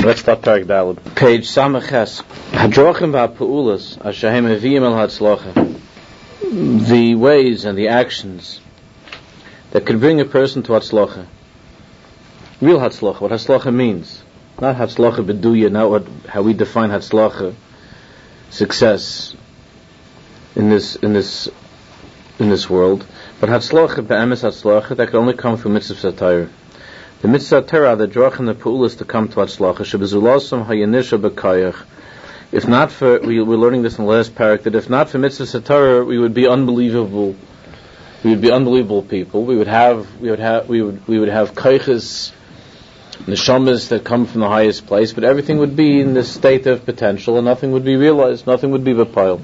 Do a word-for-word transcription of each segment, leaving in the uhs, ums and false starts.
Let's start Parak Daled. Page Samaches. Hadrochim v'apaulas ashahem eviyim el hatzlacha. The ways and the actions that could bring a person to hatzlacha. Real hatzlacha. What hatzlacha means. Not hatzlacha beduya. Not what how we define hatzlacha. Success in this in this in this world. But hatzlacha be'emes hatzlacha that can only come from mitzvah Torah. The mitzvah Torah, the drach and the pu'ulas to come to hatzlacha, shebezulasam hayanisha b'kayach. If not for, we were learning this in the last parak, that if not for mitzvah Torah, we would be unbelievable. We would be unbelievable people. We would have, we would have, we would, we would have kayches, neshamas that come from the highest place, but everything would be in this state of potential, and nothing would be realized, nothing would be v'payil.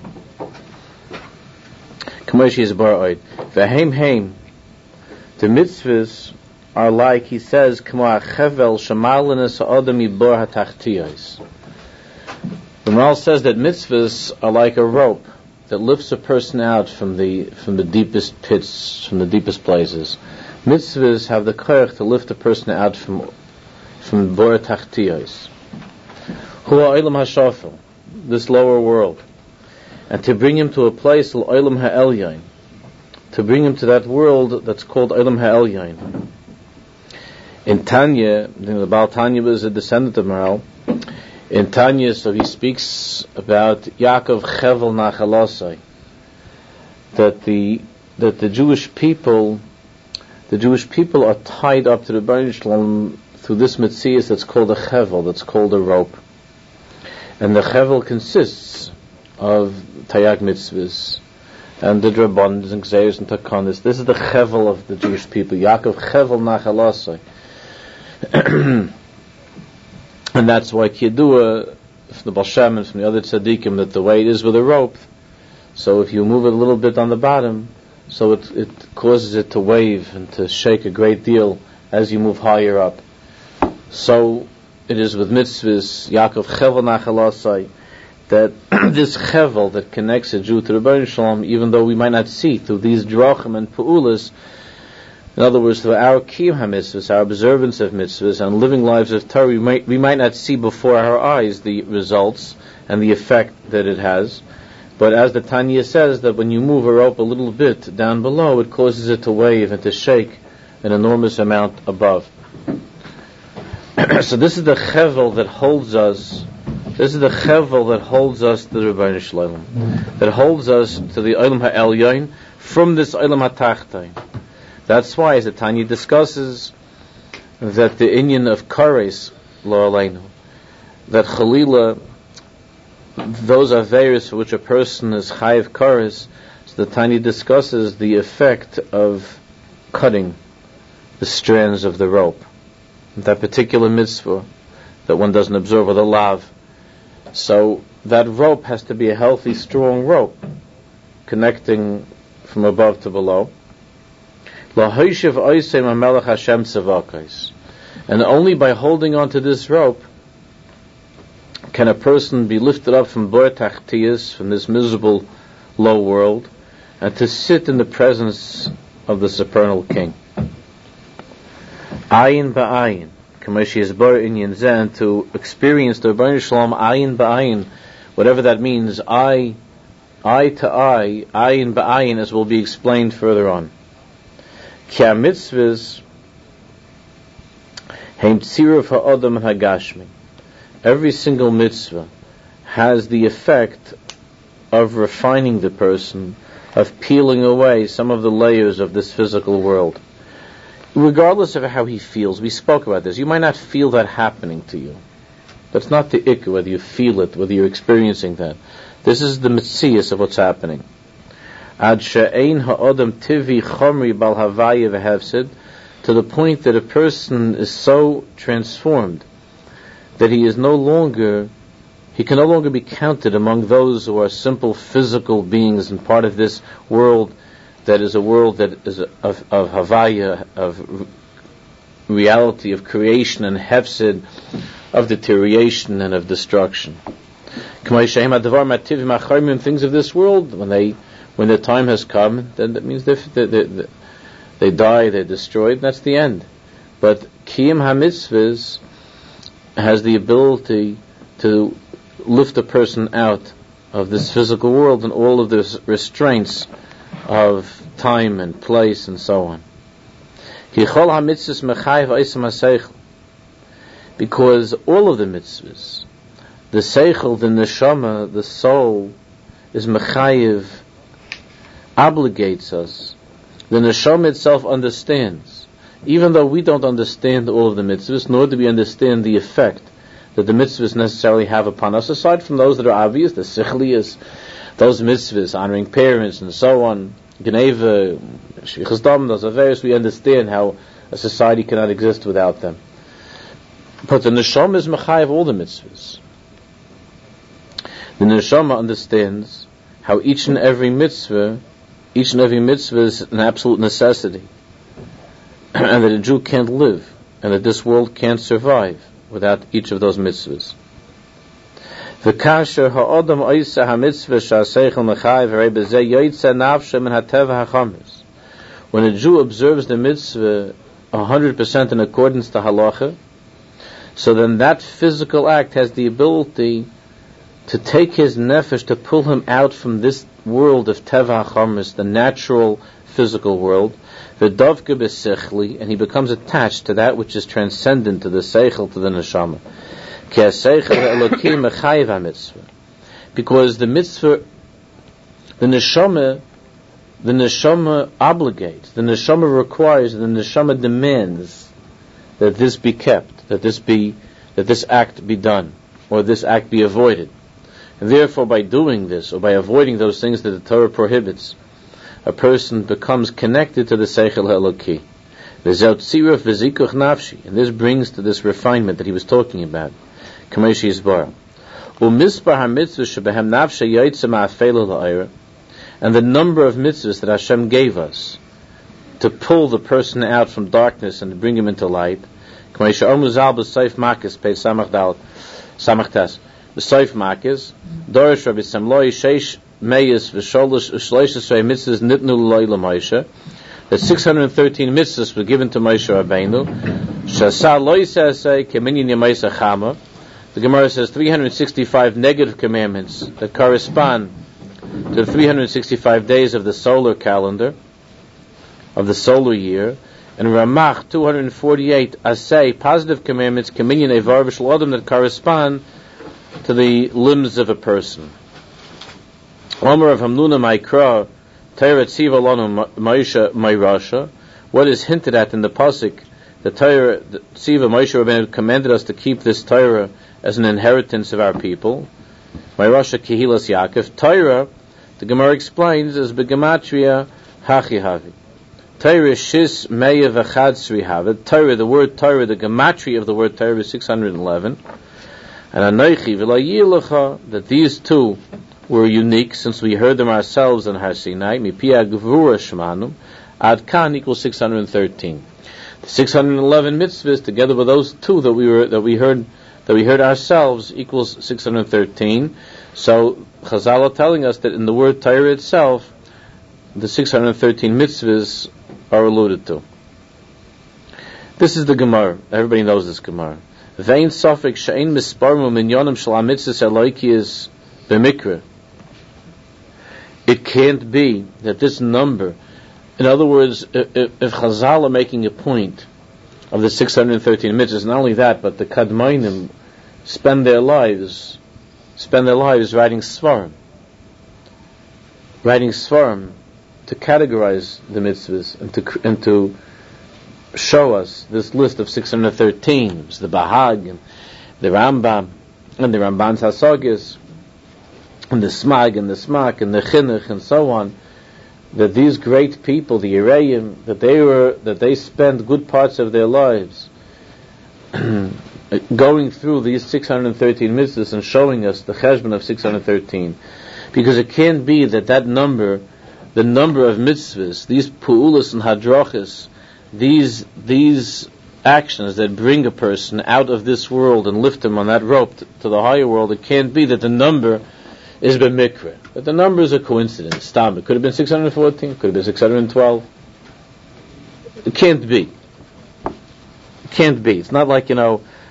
Kamoshi is bar oid. V'heim heim. The mitzvahs are like, he says, K'ma chevel shemalinas ha'adam yibor ha'tachtiyos. The Maharal says that mitzvahs are like a rope that lifts a person out from the from the deepest pits, from the deepest places. Mitzvahs have the koyach to lift a person out from from bor ha'tachtiyos. Hua olam ha'shafel, this lower world, and to bring him to a place l'olam ha'elyon, to bring him to that world that's called olam ha'elyon. In Tanya, you know, the Baal Tanya was a descendant of Maharal. In Tanya, so he speaks about Yaakov Chevel Nachalasai, that the that the Jewish people, the Jewish people are tied up to the Rebbeinu Shalom through this mitzias that's called a Chevel, that's called a rope, and the Chevel consists of Tayag mitzvahs and the Drabonis and Gzeiros and Takanis. This is the Chevel of the Jewish people. Yaakov Chevel Nachalasai. And that's why Kiyadua from the Baal Shem and from the other tzaddikim that the way it is with a rope, so if you move it a little bit on the bottom, so it, it causes it to wave and to shake a great deal as you move higher up. So it is with mitzvahs, Yaakov Chevel Nachalasai, that this Chevel that connects a Jew to the Rebbeinu Shalom, even though we might not see through these drachim and pu'ulas, in other words, through our kiyum ha-mitzvahs, our observance of mitzvahs, and living lives of Torah, we might, we might not see before our eyes the results and the effect that it has. But as the Tanya says, that when you move a rope a little bit down below, it causes it to wave and to shake an enormous amount above. So this is the chevel that holds us. This is the chevel that holds us to the Rebbeinu Shalom, that holds us to the Olam Ha'elyon from this Olam Ha'tachton. That's why, as the Tanya discusses, that the inyan of kares lo aleinu, that chalila, those are various for which a person is chayiv kares. So the Tanya discusses the effect of cutting the strands of the rope, that particular mitzvah that one doesn't observe with a lav. So that rope has to be a healthy, strong rope, connecting from above to below. And only by holding on to this rope can a person be lifted up from bor tachtiyas, from this miserable low world, and to sit in the presence of the supernal King. Ayin ba'ayin, k'mashi yisbar inyan zen, to experience the Rebbeinu Shalom ayin ba'ayin, whatever that means, eye, eye to eye, ayin ba'ayin, as will be explained further on. Kya mitzvahs heim tziruf ha'adam ha'gashmi. Every single mitzvah has the effect of refining the person, of peeling away some of the layers of this physical world, regardless of how he feels. We spoke about this. You might not feel that happening to you. That's not the ikka, whether you feel it, whether you're experiencing that. This is the mitzias of what's happening. Ad she'ein ha'adam tivi chomri bal havaya v'hefsid, to the point that a person is so transformed that he is no longer, he can no longer be counted among those who are simple physical beings and part of this world that is a world that is of, of havaya, of reality, of creation and hefsid, of deterioration and of destruction. Things of this world, when they When the time has come, then that means they, they, they, they die, they're destroyed, and that's the end. But Kiyum HaMitzvahs has the ability to lift a person out of this physical world and all of the restraints of time and place and so on. Because all of the mitzvahs, the seichel, the neshama, the soul, is mechayiv, obligates us. The neshama itself understands. Even though we don't understand all of the mitzvahs, nor do we understand the effect that the mitzvahs necessarily have upon us, aside from those that are obvious, the sichlias, those mitzvahs, honoring parents and so on, Geneva, Shvichas Dam, those are various, we understand how a society cannot exist without them. But the neshama is mechayiv all the mitzvahs. The neshama understands how each and every mitzvah, each and every mitzvah is an absolute necessity, and that a Jew can't live, and that this world can't survive without each of those mitzvahs. V'kasher ha'odam oisa ha'mitzvah sha'aseichel mechayiv ha'rei b'zeh yoytze nafshe min ha'teva ha'chametz. When a Jew observes the mitzvah one hundred percent in accordance to halacha, so then that physical act has the ability to take his nefesh, to pull him out from this world of teva ha'chametz, the natural physical world, v'davke b'sechli, and he becomes attached to that which is transcendent, to the seichel, to the neshama. Because the mitzvah, the neshama, the neshama obligates, the neshama requires, the neshama demands that this be kept, that this be, that this act be done, or this act be avoided. And therefore, by doing this, or by avoiding those things that the Torah prohibits, a person becomes connected to the seichel ha'eloki. And this brings to this refinement that he was talking about. And the number of mitzvahs that Hashem gave us to pull the person out from darkness and to bring him into light. The Seif Makis, Dorish Rabbi Samloi, Sheish Meyes, V'sholish Eshrei mitzvahs nitnu l'loi l'Moshe, that six hundred thirteen mitzvahs were given to Moshe Rabbeinu. Shasa lo yisasei keminyan yamei chama. The Gemara says three hundred sixty-five negative commandments that correspond to the three hundred sixty-five days of the solar calendar, of the solar year, and Ramach two hundred forty-eight asay positive commandments keminyan evar v'shel adam that correspond to the limbs of a person. Omer of Hamnuna Maikra, Torah tziva lanu Moshe Mayrasha. What is hinted at in the pasuk, the Torah tziva Moshe Rabbeinu commanded us to keep this Torah as an inheritance of our people. Mayrasha Kehilas Yaakov. Torah, the Gemara explains, is begematria hachihavi. Torah shis meya v'chad srihavet. Torah, the word Torah, the gematria of the word Torah is six hundred eleven. And Anoichi v'la that these two were unique, since we heard them ourselves in Har Sinai. Mipia gevura shmanum. Ad kan equals six hundred thirteen. The six hundred eleven mitzvahs, together with those two that we were that we heard that we heard ourselves, equals six hundred thirteen. So Chazal are telling us that in the word Torah itself, the six hundred thirteen mitzvahs are alluded to. This is the Gemara. Everybody knows this Gemara. Vein sofik she'ein misparmu minyonim shel hamitzvos eloki is b'mikra. It can't be that this number, in other words, if, if Chazal are making a point of the six hundred thirteen mitzvahs, not only that, but the Kadmainim spend their lives, spend their lives writing svarim, writing svarim to categorize the mitzvahs and to and to show us this list of six hundred thirteen, the Bahag and the Rambam and the Ramban's Hasagis and the Smag and the Smak and the Chinuch and so on, that these great people, the Yereim, that they were that they spent good parts of their lives going through these six hundred thirteen mitzvahs and showing us the cheshbon of six hundred thirteen, because it can't be that that number, the number of mitzvahs, these pu'ulas and hadrachas, these these actions that bring a person out of this world and lift him on that rope to, to the higher world, it can't be that the number is b'mikra, that the number is a coincidence. Stam, it could have been six hundred fourteen, could have been six hundred twelve. It can't be. It can't be. It's not like, you know,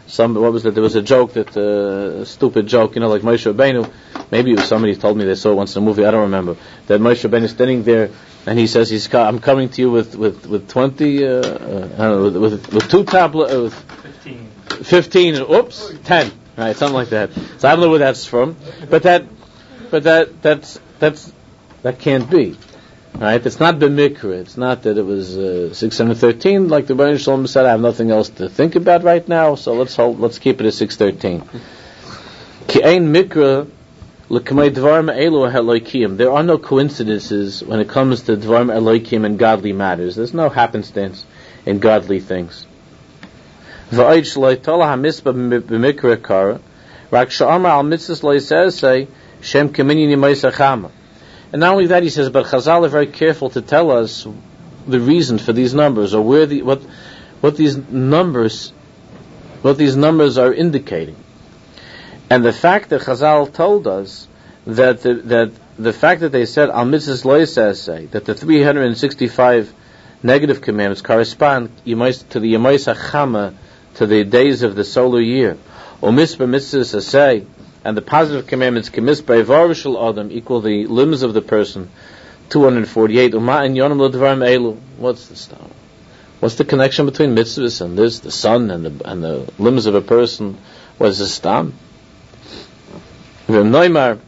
some, what was that? There was a joke that, uh, a stupid joke, you know, like Moshe Rabbeinu. Maybe it was somebody told me they saw it once in a movie. I don't remember. That Moshe Rabbeinu is standing there, and he says, "He's, I'm coming to you with with with twenty, uh, uh, I don't know, with with, with two tablets, uh, with fifteen, fifteen, and oops, ten, right, something like that." So I don't know where that's from, but that, but that that's that's that can't be. Right? It's not b'mikra. It's not that it was uh, six hundred thirteen, like the Baruch Shalom said. I have nothing else to think about right now, so let's hold, let's keep it at six thirteen. Ki ein mikra l'kamei dvarim elu ha'elokim. There are no coincidences when it comes to dvarim elokim and godly matters. There's no happenstance in godly things. V'ayid shloi tola ha'misba b'mikra kara rak sha'amar al mitzvahs lo yiseh shem keminyin yimayis achama. And not only that, he says, but Chazal are very careful to tell us the reason for these numbers, or where the what what these numbers what these numbers are indicating. And the fact that Chazal told us that the, that the fact that they said Al Mitzvahs Lo Yiseh, that the three hundred sixty-five negative commandments correspond to the Yemais HaChama, to the days of the solar year, or Mitzvah Mitzvahs Aseh, and the positive commandments Kemispa Ivar Shel Adam equal the limbs of the person, two hundred forty-eight. Uma in Yonam Lo Dvarim Elu. What's the stam? What's the connection between mitzvahs and this, the sun and the and the limbs of a person? What is the stam? V'em Neymar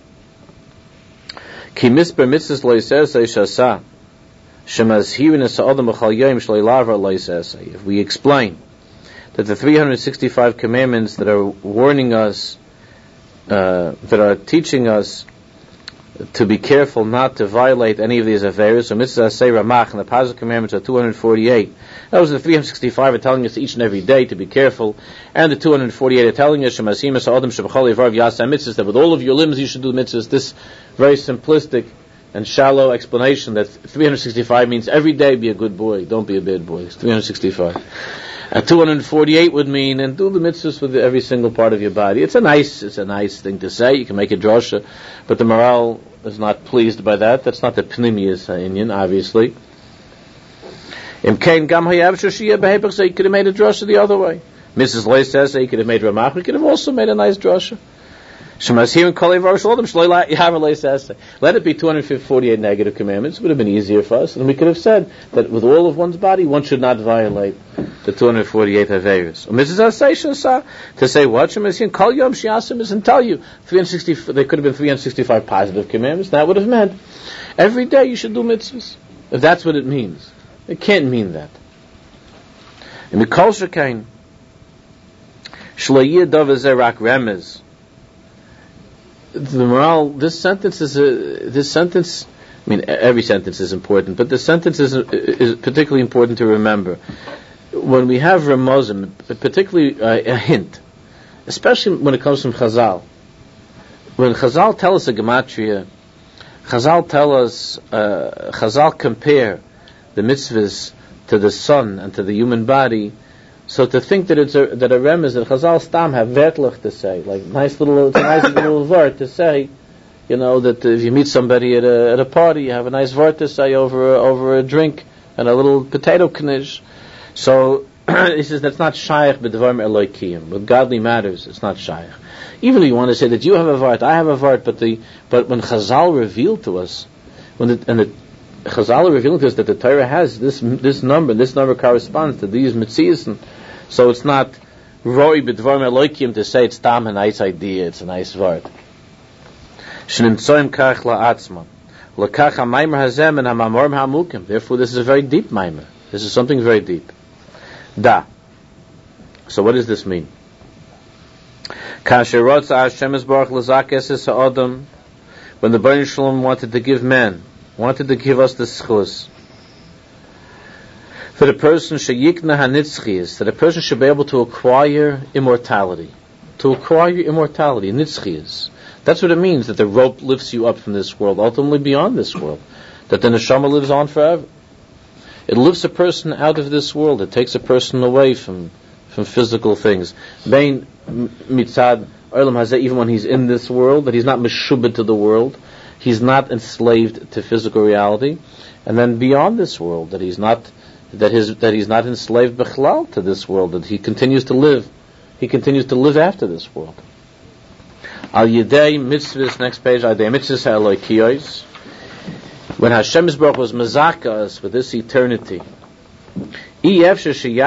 Ki Misper Mitzvahs Lo Yiseh Shasa Shemazhirin Es Adam B'Chal Yom Shlo Yilavar Lo Yiseh. If we explain that the three hundred sixty-five commandments that are warning us, Uh, that are teaching us to be careful not to violate any of these affairs. So Mitzvah Aseh Ramach and the positive commandments are two hundred forty-eight. Those are the three hundred sixty-five are telling us each and every day to be careful, and the two hundred forty-eight are telling us Shemasim Es Adam Shebachol Yivar V'Yaseh Mitzvahs, that with all of your limbs you should do mitzvahs. This very simplistic and shallow explanation that three hundred sixty-five means every day be a good boy, don't be a bad boy. It's three hundred sixty-five. And two hundred forty-eight would mean, and do the mitzvahs with every single part of your body. It's a nice, it's a nice thing to say. You can make a drasha, but the morale is not pleased by that. That's not the pnimius inyan, obviously. Im kein gam hayav shoshiyah behepech, so he could have made a drasha the other way. Missus Loy says he could have made Ramach. He could have also made a nice drasha. Let it be two hundred forty-eight negative commandments. It would have been easier for us, and we could have said that with all of one's body, one should not violate the two hundred forty-eight Haveris. To say what? Kol Yom Shiasim isn't tell you three hundred sixty. There could have been three hundred sixty-five positive commandments. That would have meant every day you should do mitzvahs. If that's what it means, it can't mean that. And the Kol Shekain Shloyeh Dov Zerak Remez. The morale, this sentence is a, this sentence, I mean, every sentence is important, but the sentence is, is particularly important to remember. When we have Ramazim, particularly uh, a hint, especially when it comes from Chazal. When Chazal tell us a gematria, Chazal tell us, uh, Chazal compare the mitzvahs to the sun and to the human body. So to think that it's a, that a rem is that Chazal Stam have vertlich to say, like nice little, it's a nice little word to say, you know, that if you meet somebody at a at a party, you have a nice word to say over a, over a drink and a little potato knish. So he says that's not shaykh b'dvarim elokim. With godly matters, it's not shaykh. Even if you want to say that you have a vart, I have a vart, but the but when Chazal revealed to us, when the, and the Chazal revealed to us that the Torah has this this number, this number corresponds to these mitzvahs, so it's not roi b'dvarim elokim to say it's tam a nice idea, it's a nice word. Shnimtsoim kach la'atzman l'kach ha'maimer hazem and ha'mamor ha'mukim. Therefore, this is a very deep maimer. This is something very deep. Da. So, what does this mean? Kasher rotza Hashem esbarach l'zakes es ha'adam. When the Baruch Shalom wanted to give man, wanted to give us the schus, for the person sheyikna hanitzchias, that a person should be able to acquire immortality, to acquire immortality, nitzchias. That's what it means, that the rope lifts you up from this world, ultimately beyond this world, that the neshama lives on forever. It lifts a person out of this world. It takes a person away from from physical things. Bein mitzad olam hazeh, even when he's in this world, that he's not meshubed to the world, he's not enslaved to physical reality, and then beyond this world, that he's not that his that he's not enslaved bichlal to this world, that he continues to live he continues to live after this world. Al Yidei Mitzvahs, next page, Al Yidei Mitzvahs HaElokiyos. When Hashem Yisbarach was mazaka us with this eternity, this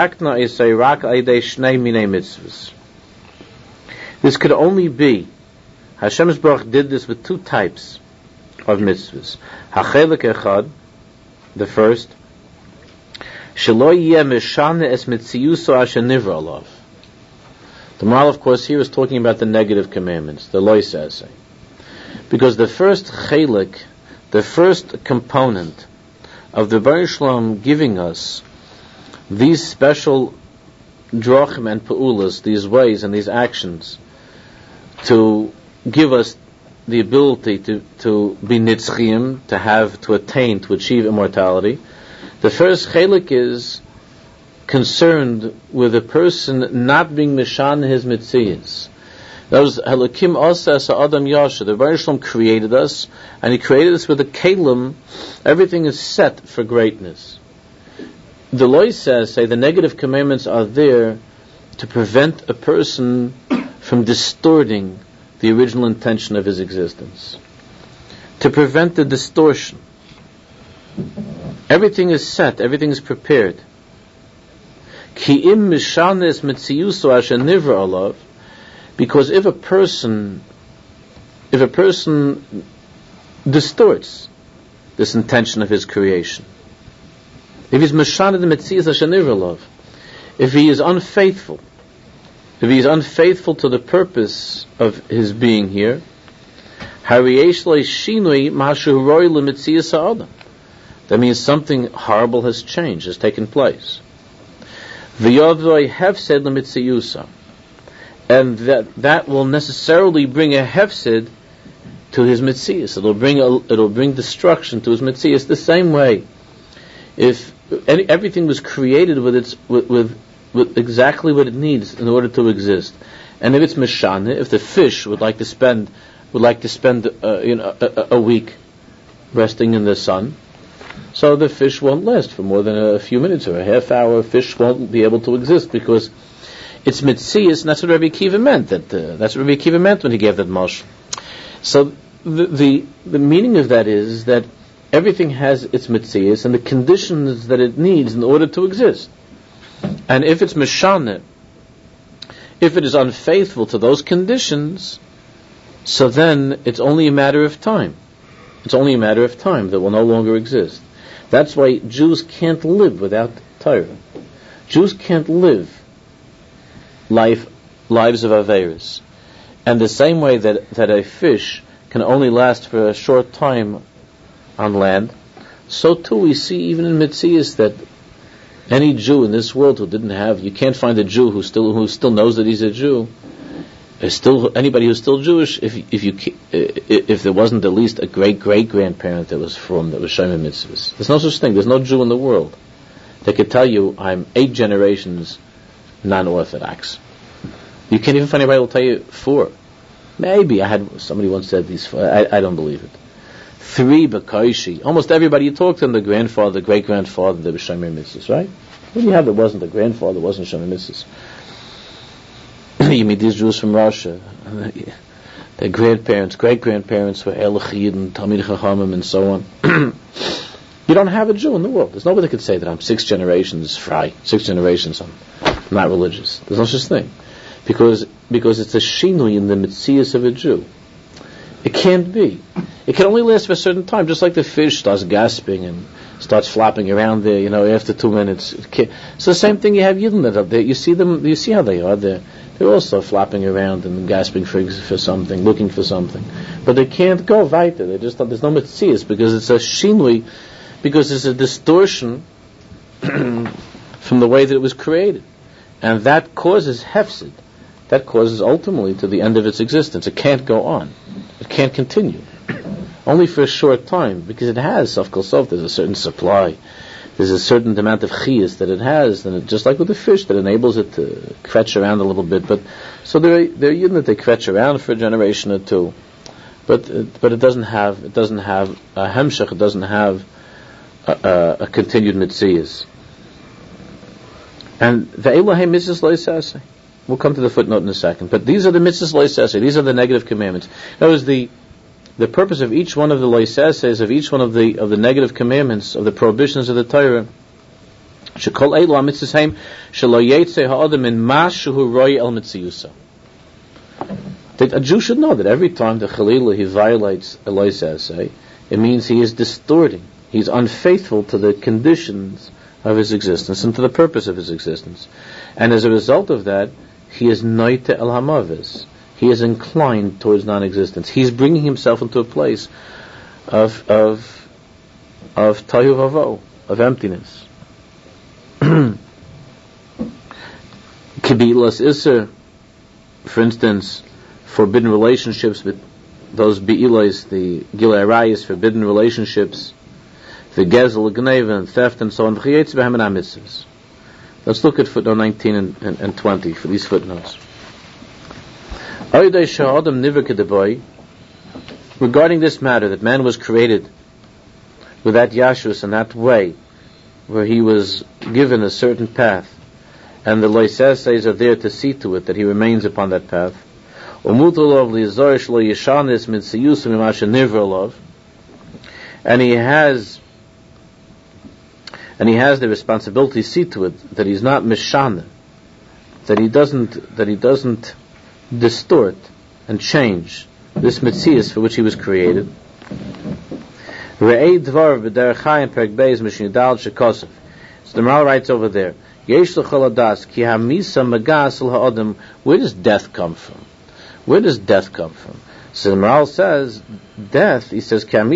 could only be, Hashem Yisbarach did this with two types of mitzvahs. Hachelek echad, the first, shelo yeh meshane es mitziyuso asher nivra alav. The moral, of course, here is talking about the negative commandments, the loy says. Because the first chelek, the first component of the Baruch Shalom giving us these special drachim and pa'ulas, these ways and these actions, to give us the ability to, to be nitzchim, to have, to attain, to achieve immortality. The first chelik is concerned with a person not being mishan his mitzvahs. Those Elokim Osas Adam Yasha. The Baruch Shalom created us, and He created us with a kelim. Everything is set for greatness. The Loy says, say, the negative commandments are there to prevent a person from distorting the original intention of his existence, to prevent the distortion. Everything is set, everything is prepared. Ki im mishanes mitziyuso asher nivra alav. Because if a person, if a person distorts this intention of his creation, if he's mishaned the mitziyus asher nivra alav, if he is unfaithful, if he is unfaithful to the purpose of his being here, that means something horrible has changed, has taken place. And that that will necessarily bring a hefsid to his mitzvahs. It'll bring a, it'll bring destruction to his mitzvahs. The same way, if any, everything was created with its with, with with exactly what it needs in order to exist, and if it's meshana, if the fish would like to spend would like to spend uh, you know a, a week resting in the sun, so the fish won't last for more than a few minutes or a half hour. Fish won't be able to exist because it's mitzias, and that's what Rabbi Akiva meant. That uh, that's what Rabbi Akiva meant when he gave that mashal. So the, the the meaning of that is that everything has its mitzias and the conditions that it needs in order to exist. And if it's meshana, if it is unfaithful to those conditions, so then it's only a matter of time. It's only a matter of time that will no longer exist. That's why Jews can't live without Torah. Jews can't live life lives of Averis. And the same way that, that a fish can only last for a short time on land, so too we see even in Metzias that any Jew in this world who didn't have, you can't find a Jew who still who still knows that he's a Jew. Is still anybody who's still Jewish, if if you if there wasn't at least a great great grandparent that was from that was Shomer Mitzvahs. There's no such thing. There's no Jew in the world that could tell you I'm eight generations non-Orthodox. You can't even find anybody who will tell you four. Maybe I had somebody once said these four. I, I don't believe it. Three B'Kaishi. Almost everybody you talk to them, the grandfather, the great grandfather, they were Shomer Mitzvahs, right? What do you have that wasn't the grandfather, wasn't Shomer Mitzvahs? You meet these Jews from Russia. Their grandparents, great grandparents were Elachid and Talmid Chachamim and so on. You don't have a Jew in the world. There's nobody that could say that I'm six generations fry, six generations I'm not religious. There's no such thing. Because because it's a shinui in the mitzias of a Jew. It can't be. It can only last for a certain time, just like the fish starts gasping and starts flopping around there, you know, after two minutes. It's the same thing you have Yidden that up there. You see them, you see how they are. They're, they're also flopping around and gasping for, for something, looking for something. But they can't go weiter. They just, there's no mitzias because it's a shinui, because it's a distortion from the way that it was created. And that causes hefsid. That causes ultimately to the end of its existence. It can't go on. It can't continue. Only for a short time, because it has, of course, there's a certain supply. There's a certain amount of chiyas that it has, and it, just like with the fish, that enables it to kvetch around a little bit. But so there, there are yidden that they kvetch around for a generation or two, but it, but it doesn't have it doesn't have a hemshech. It doesn't have a, a, a continued mitzvahs. And the Elohim mitzvahs lo yisaseh. we'll come to the footnote in a second. But these are the mitzvahs loisese. These are the negative commandments. That was the the purpose of each one of the loiseses, of each one of the of the negative commandments, of the prohibitions of the Torah. Shekol eilu hamitzvos shelo yetze ha'adam min mashu roi el mitziyusa. That a Jew should know that every time the Chalila he violates a loisese, it means he is distorting. He's unfaithful to the conditions of his existence and to the purpose of his existence. And as a result of that, he is noite el hamavis. He is inclined towards non-existence. He's bringing himself into a place of of of tayu vavo, of emptiness. Kibilas iser, for instance, forbidden relationships with those be'ilas, the gilei arayis, forbidden relationships, the gezel, gneva, and theft, and so on. Let's look at footnote nineteen and, and, and twenty for these footnotes. Regarding this matter, that man was created with that yashus and that way, where he was given a certain path, and the loiseses are there to see to it that he remains upon that path. And he has and he has the responsibility to see to it that he's not mishana, that he doesn't that he doesn't distort and change this mitzias for which he was created. So the Maharal writes over there, where does death come from? Where does death come from? So the Maharal says, death, he says, by the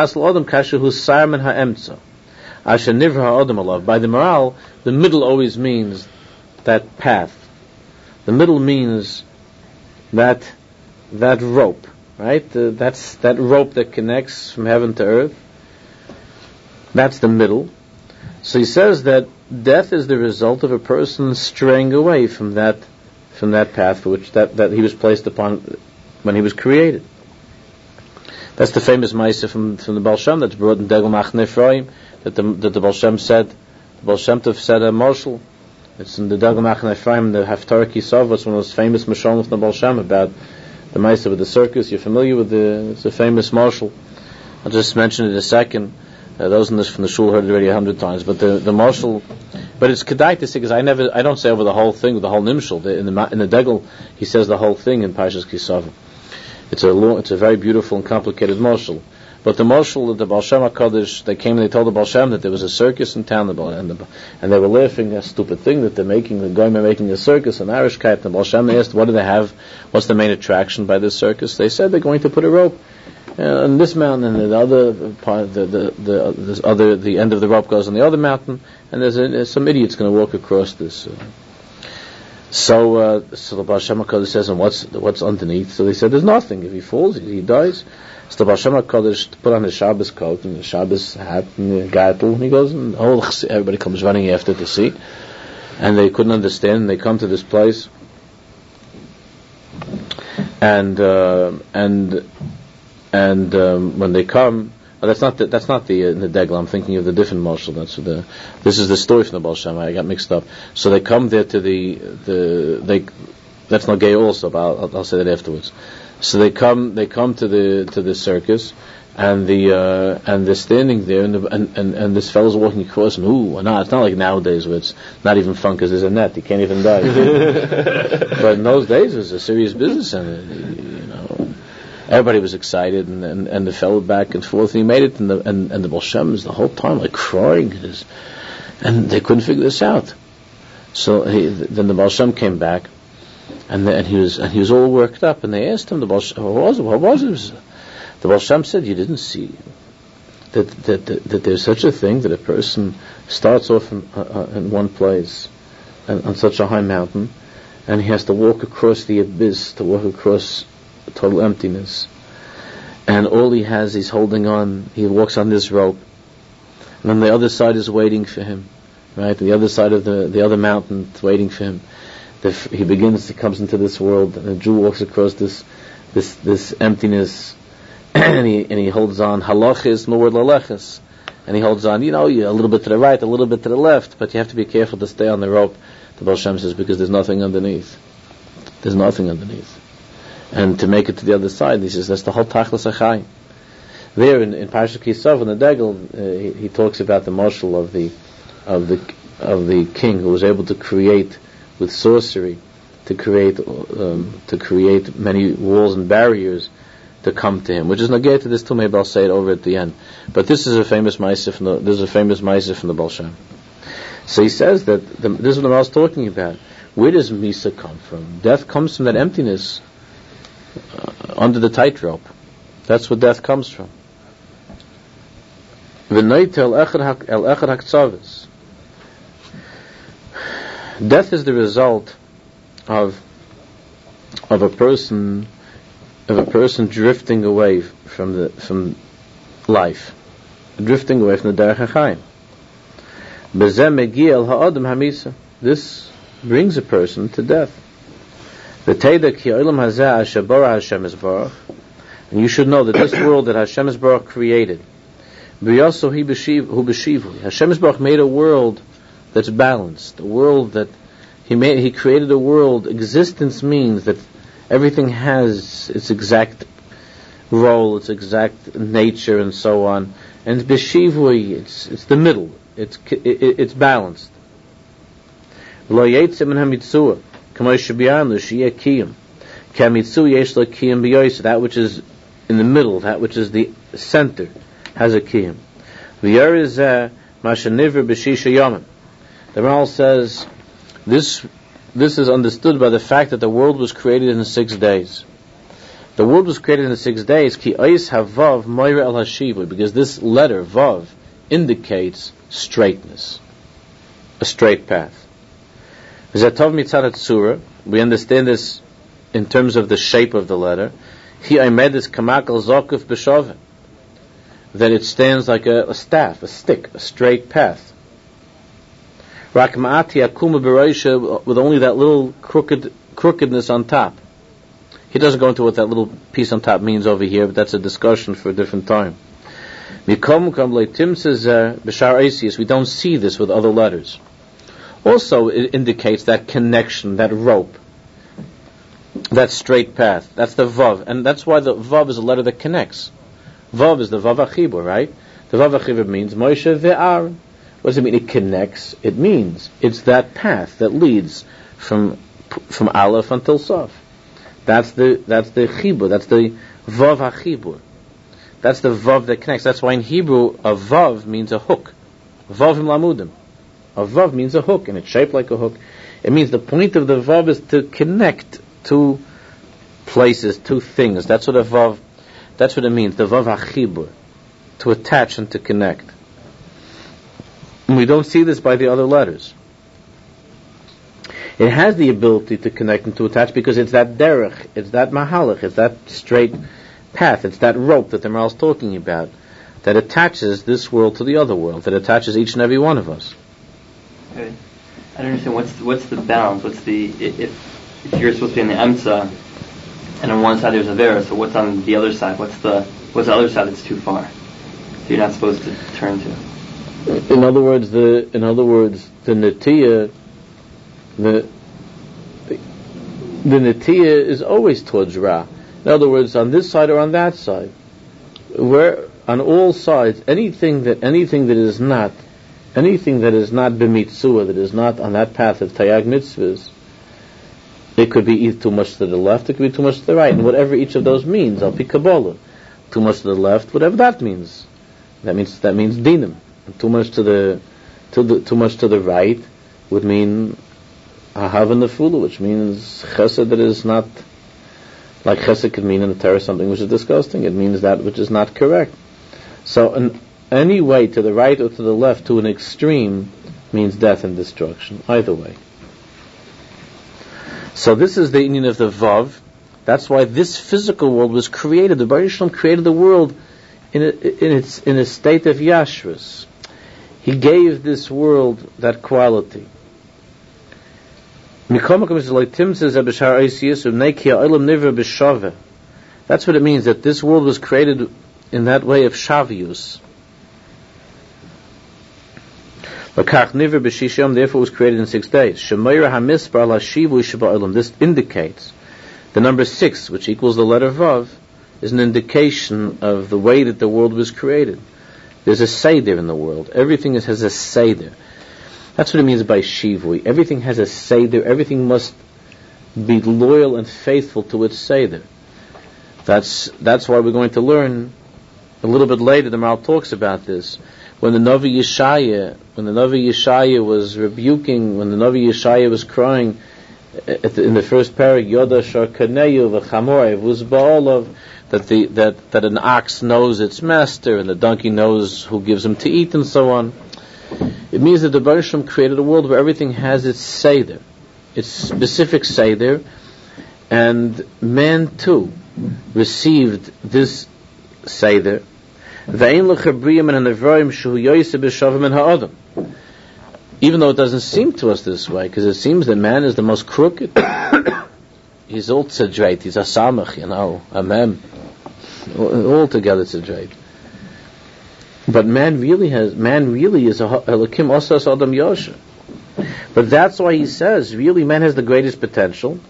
Maharal, the middle always means that path. The middle means that that rope, right? Uh, that's that rope that connects from heaven to earth. That's the middle. So he says that death is the result of a person straying away from that from that path for which that, that he was placed upon when he was created. That's the famous Maisa from, from the Baal Shem that's brought in Degel Machne Ephraim, that the that the Baal Shem said, the Baal Shem Tov said a marshal. It's in the Degel Machne Ephraim, the Haftarah Kisov, it's one of those famous Mashalom from the Baal Shem about the Maisa with the circus. You're familiar with the it's a famous marshal. I'll just mention it a second. Uh, those in this from the shul heard it already a hundred times, but the the marshal, but it's kedai to say, because I never, I don't say over the whole thing, the whole nimshal. The, in the in the Degel, he says the whole thing in Parshas Kisavim. It's a long, it's a very beautiful and complicated marshal. But the marshal, the Baal Shem HaKadosh, they came and they told the Baal Shem that there was a circus in town, and, the, and they were laughing, a stupid thing that they're making, the Goyim are making a circus, an Arishkeit, and the Baal Shem, they asked, what do they have, what's the main attraction by this circus? They said they're going to put a rope uh, on this mountain, and the other part, the, the, the, this other, the end of the rope goes on the other mountain, and there's, a, there's some idiot's going to walk across this. Uh, so, uh, so the Baal Shem HaKadosh says, and what's, what's underneath? So they said, there's nothing. If he falls, he, he dies. So the Baal Shem HaKadosh put on his Shabbos coat and the Shabbos hat and the gaitel, and he goes, and oh, everybody comes running after to see. And they couldn't understand, and they come to this place. And, uh, and, and, um, when they come, oh, that's not the, that's not the, uh, the Degel, I'm thinking of the different marshal, that's the, this is the story from the Baal Shem, I got mixed up. So they come there to the, the, they, that's not gay also, but I'll, I'll say that afterwards. So they come, they come to the to the circus, and the uh, and they're standing there, and, the, and and and this fellow's walking across, and ooh, no, it's not like nowadays where it's not even fun because there's a net, you can't even dive. But in those days, it was a serious business, and you know, everybody was excited, and and, and the fellow back and forth, and he made it, and the and, and the Baal Shem is the whole time like crying, and they couldn't figure this out. So he, then the Baal Shem came back. And, the, and he was and he was all worked up, and they asked him, the Baal Shem, what was it? What was it? The Baal Shem said, "You didn't see that that that, that there's such a thing that a person starts off in, uh, in one place, and, on such a high mountain, and he has to walk across the abyss, to walk across total emptiness, and all he has, he's holding on. He walks on this rope, and on the other side is waiting for him, right? The other side of the the other mountain is waiting for him." The, he begins, he comes into this world, and a Jew walks across this, this, this emptiness, and he and he holds on halachis, no word lalechis, and he holds on, you know, a little bit to the right, a little bit to the left, but you have to be careful to stay on the rope. The Baal Shem says, because there's nothing underneath. There's nothing underneath. And to make it to the other side, he says that's the whole Tachlis HaChaim. There in, in Parashat Kisov in the Degel, uh, he, he talks about the marshal of the of the of the king who was able to create with sorcery, to create um, to create many walls and barriers to come to him, which is negay to this too. Maybe I'll say it over at the end. But this is a famous ma'aseh from the this is a famous ma'aseh from the Baal Shem. So he says that the, this is what I was talking about. Where does Misa come from? Death comes from that emptiness uh, under the tightrope. That's where death comes from. Death is the result of of a person of a person drifting away from the from life, drifting away from the Derech HaChaim. This brings a person to death. And you should know that this world that Hashem Yisbarach created, Hashem Yisbarach made a world that's balanced, a world that He made. He created a world. Existence means that everything has its exact role, its exact nature, and so on. And b'shivui, it's it's the middle. It's it, it's balanced. Lo yetzim min hamitzua, k'mo shebiyanu sheyeh kiyum, k'hamitzu yesh lo kiyum b'yoyse. That which is in the middle, that which is the center, has a kiyum. V'yor zeh ma shenivra b'shisha yomim. The Maharal says this this is understood by the fact that the world was created in six days. The world was created in six days, ki ois havav moira el hashivu, because this letter vav indicates straightness, a straight path. Zetov mitzad tzura, we understand this in terms of the shape of the letter. Hi aymedes kamakal zokuf b'shoveh, that it stands like a, a staff, a stick, a straight path. Rak ma'ati akuma b'roisha, with only that little crooked crookedness on top. He doesn't go into what that little piece on top means over here, but that's a discussion for a different time. We don't see this with other letters. Also, it indicates that connection, that rope, that straight path. That's the Vav, and that's why the Vav is a letter that connects. Vav is the Vav HaChibur, right? The Vav HaChibur means Moshe ve'Aaron. What does it mean? It connects. It means it's that path that leads from from Aleph until Sof. That's the that's the Chibur. That's the Vav HaChibur. That's the Vav that connects. That's why in Hebrew a Vav means a hook. Vavim lamudim. A Vav means a hook, and it's shaped like a hook. It means the point of the Vav is to connect two places, two things. That's what a Vav. That's what it means. The Vav HaChibur, to attach and to connect. And we don't see this by the other letters. It has the ability to connect and to attach because it's that derech, it's that mahalach, it's that straight path, it's that rope that the Maharal is talking about that attaches this world to the other world, that attaches each and every one of us. Okay. I don't understand what's what's the balance. What's the if if you're supposed to be on the emsa, and on one side there's a vera, so what's on the other side? What's the what's the other side that's too far? So you're not supposed to turn to. In other words, the in other words, the netiya, the the netiya is always towards ra. In other words, on this side or on that side, where on all sides, anything that anything that is not anything that is not b'mitzua, that is not on that path of tayag mitzvahs, it could be either too much to the left, it could be too much to the right, and whatever each of those means, al pi Kabbalah, too much to the left, whatever that means, that means that means dinim. Too much to the, to the too much to the right would mean ahav and nefula, which means chesed that is not like chesed could mean in the Torah something which is disgusting. It means that which is not correct. So, in any way to the right or to the left to an extreme means death and destruction. Either way. So this is the union of the vav. That's why this physical world was created. The Baruch Shalom created the world in a, in its in a state of yashrus. He gave this world that quality. That's what it means, that this world was created in that way of shavius. Therefore it was created in six days. This indicates the number six, which equals the letter Vav, is an indication of the way that the world was created. There's a seder in the world. Everything is, has a seder. That's what it means by shivui. Everything has a seder. Everything must be loyal and faithful to its seder. That's that's why we're going to learn a little bit later. The Maral talks about this. When the Navi Yeshaya, when the Navi Yeshaya was rebuking, when the Navi Yeshaya was crying at the, in the first parak, Yoda Shar Kaneyu v'Chamorev was ba'olav, that the that that an ox knows its master and the donkey knows who gives him to eat and so on. It means that the Baruch Shem created a world where everything has its seder, its specific seder, and man too received this seder. Even though it doesn't seem to us this way, because it seems that man is the most crooked. He's all tzedreit, he's a samach, you know, a mem, all together tzedreit. But man really has, man really is a Elokim Osas Adam Yosher. But that's why he says, really man has the greatest potential.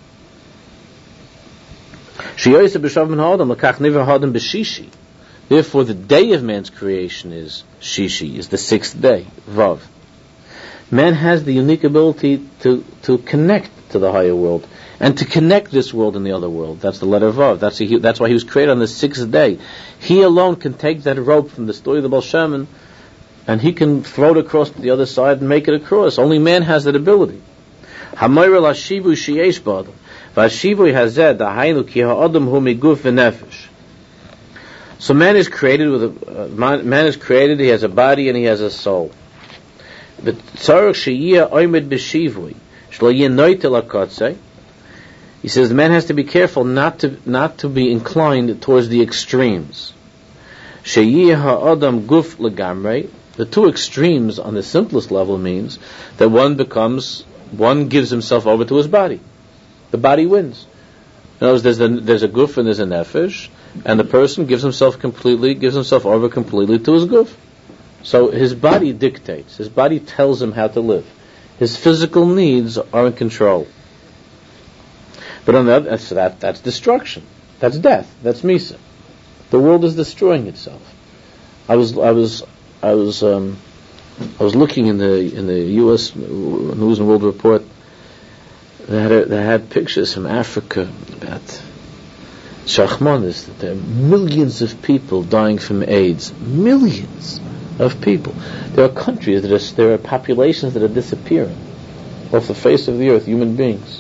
Therefore, the day of man's creation is Shishi, is the sixth day, Vav. Man has the unique ability to, to connect to the higher world, and to connect this world and the other world. That's the letter Vav. That's, a, that's why he was created on the sixth day. He alone can take that rope from the story of the Baal Shemen, and he can throw it across to the other side and make it across. Only man has that ability. Hamayra lashivu sheyesh b'adam. V'ashivu hazeh dahainu ki ha'adam hu miguf v'nefesh. So man is created with a uh, man, man is created. He has a body and he has a soul. But tzarich sheyiyah oimed b'shivui shlo yeh noitel hakatzei. He says the man has to be careful not to not to be inclined towards the extremes. Sheyiyah ha'adam guf legamrei. The two extremes on the simplest level means that one becomes one gives himself over to his body. The body wins. In other words, there's a, there's a guf and there's a nefesh. And the person gives himself completely, gives himself over completely to his guf. So his body dictates. His body tells him how to live. His physical needs are in control. But on the other, so that that's destruction. That's death. That's misa. The world is destroying itself. I was, I was, I was, um, I was looking in the in the U S News and World Report. They had a, they had pictures from Africa about Shachmanis, that there are millions of people dying from AIDS. Millions of people. There are countries that are, there are populations that are disappearing off the face of the earth, human beings.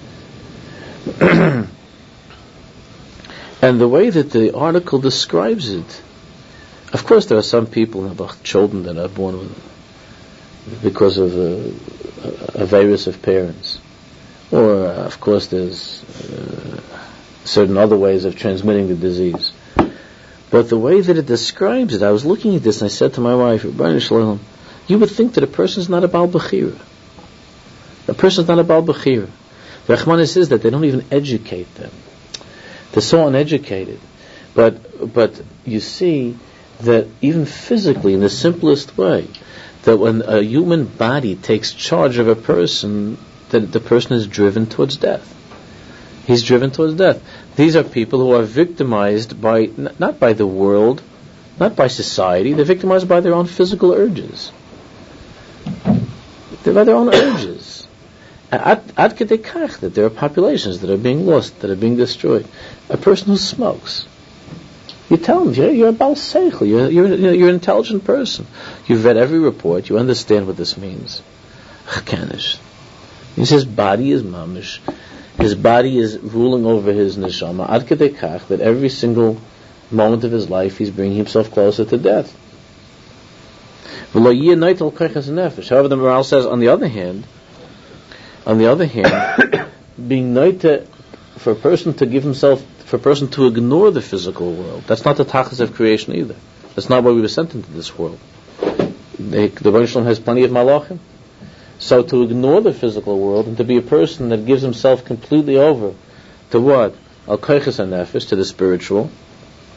And the way that the article describes it, of course there are some people, children that are born with, because of a, a, a virus of parents. Or, uh, of course, there's uh, certain other ways of transmitting the disease. But the way that it describes it, I was looking at this and I said to my wife, you would think that a person is not a Baal Bechira. A person is not a Baal Bechira. The Rachmana says that they don't even educate them. They're so uneducated. But, but you see that even physically, in the simplest way, that when a human body takes charge of a person, that the person is driven towards death. He's driven towards death. These are people who are victimized by, not by the world, not by society, they're victimized by their own physical urges. They're by their own urges. Ad kedei kach, that there are populations that are being lost, that are being destroyed. A person who smokes, you tell him, you're, you're a Baal Seichel, you're, you're, you're an intelligent person. You've read every report, you understand what this means. Chakanish. He says body is mamish. His body is ruling over his neshama. Ad kedei kach, that every single moment of his life he's bringing himself closer to death. However, the Maral says, on the other hand, on the other hand, being noita, for a person to give himself, for a person to ignore the physical world, that's not the tachas of creation either. That's not why we were sent into this world. They, the Baruch Shalom has plenty of malachim. So to ignore the physical world and to be a person that gives himself completely over to what? Al koiches hanefesh, to the spiritual.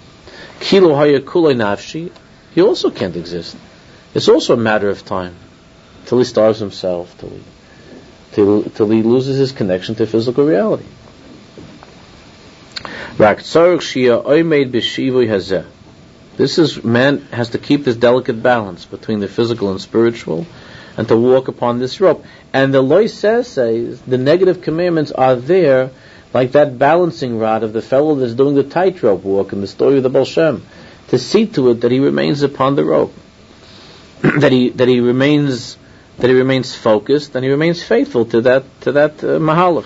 Kilo haya kulei nafshi, he also can't exist. It's also a matter of time. till he starves himself, till he, till, till he loses his connection to physical reality. This is, man has to keep this delicate balance between the physical and spiritual, and to walk upon this rope. And the Loi says, says, the negative commandments are there, like that balancing rod of the fellow that's doing the tightrope walk in the story of the Baal Shem, to see to it that he remains upon the rope, that he that he remains that he remains focused and he remains faithful to that to that uh, mahalach.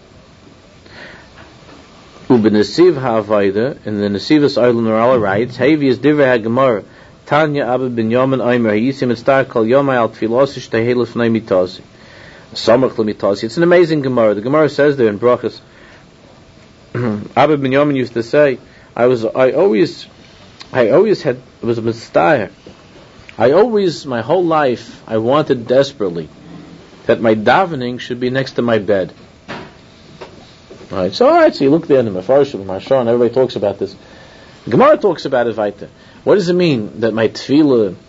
Ubenesiv ha'avayda, in the Nesivus Oil Neural writes, Hevi is divrei haGemara, Tanya Abba ben Yomen Omer, Yisim et star kol yomai al tfilosish tehelif nei mitasi. Samach lemitasi. It's an amazing Gemara. The Gemara says there in Brachas, Abba ben Yomen used to say, I was, I always, I always had, was a mitzvah. I always, my whole life, I wanted desperately that my davening should be next to my bed. Alright, so alright, so you look there in the Mefarshim, Mashar, and everybody talks about this. Gemara talks about it weiter. What does it mean that my tefillah?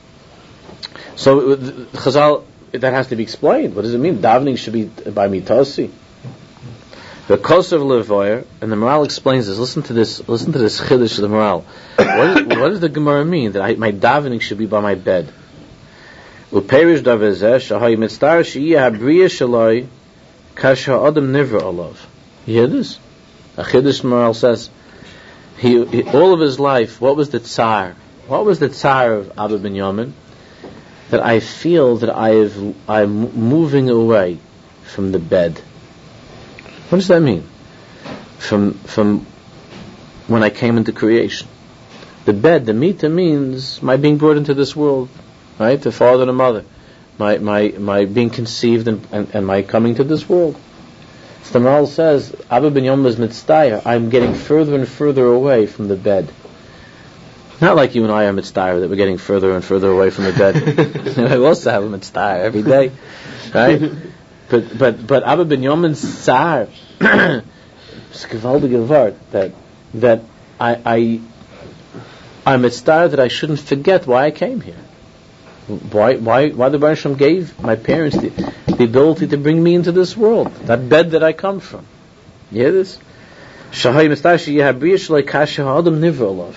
So Chazal, that has to be explained. What does it mean? Davening should be by mitasi. The Kosev Levoyer, and the Moral explains this. Listen to this. Listen to this chiddush of the Moral. What, is, what does the Gemara mean that I, my davening should be by my bed? Uperish davezeh shahay mitzvah sheyeh habriya shaloi kasha adam nivra olav. You hear this? A chiddush Moral says, he, he all of his life, what was the tsar? What was the tsar of Abba ben Yomen? That I feel that I have, I'm moving away from the bed. What does that mean? From from when I came into creation. The bed, the mita, means my being brought into this world, right? The father and the mother. My my my being conceived and, and, and my coming to this world. So the Maral says, Abba ben Yomen is mitzvah. I'm getting further and further away from the bed. Not like you and I are mitzvah, that we're getting further and further away from the bed. I also have a mitzvah every day, right? But but but Abba ben Yomen's tsar, it's a gewaltige word, that that I I I'm mitzvah that I shouldn't forget why I came here. Why why why the Baruch Shem gave my parents the, the ability to bring me into this world, that bed that I come from. You hear this? Shahay mistashi yehabrish like kasha adam nivra.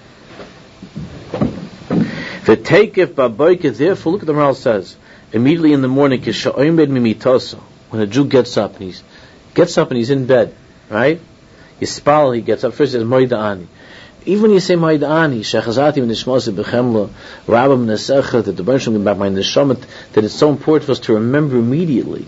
The takeif baboike, therefore, look at the Maral says, immediately in the morning, when a Jew gets up and he's gets up and he's in bed, right? Yispal, he gets up. First he says Moida'ani. Even when you say Moida'ani, Shechazati v'nishmasi b'chemla, Rabbam nesecha, that the Baruch Shem back my neshamat, that it's so important for us to remember immediately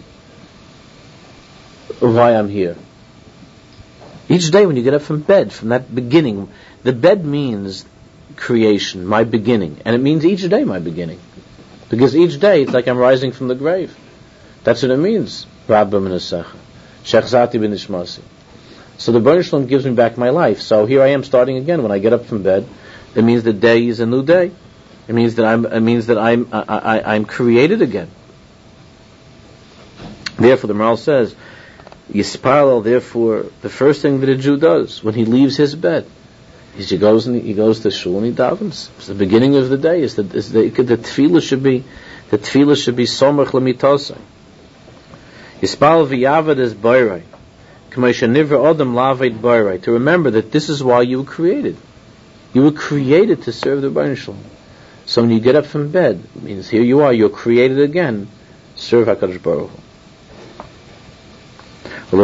why I'm here. Each day when you get up from bed, from that beginning, the bed means creation, my beginning, and it means each day my beginning, because each day it's like I'm rising from the grave. That's what it means. Rabbam nesecha, Shechazati v'nishmasi. So the Baruch Shalom gives me back my life. So here I am starting again. When I get up from bed, it means the day is a new day. It means that I'm. It means that I'm. I, I, I'm created again. Therefore, the Maral says, Yisparel. Therefore, the first thing that a Jew does when he leaves his bed is he goes and he, he goes to shul and he davens. It's the beginning of the day. Is that is the, the tefillah should be the tefillah should be somach lemitosai. Yisparel v'yavad is boirei. To remember that this is why you were created. You were created to serve the Baruch Shalom. So when you get up from bed, it means here you are, you're created again. Serve HaKadosh Baruch Hu.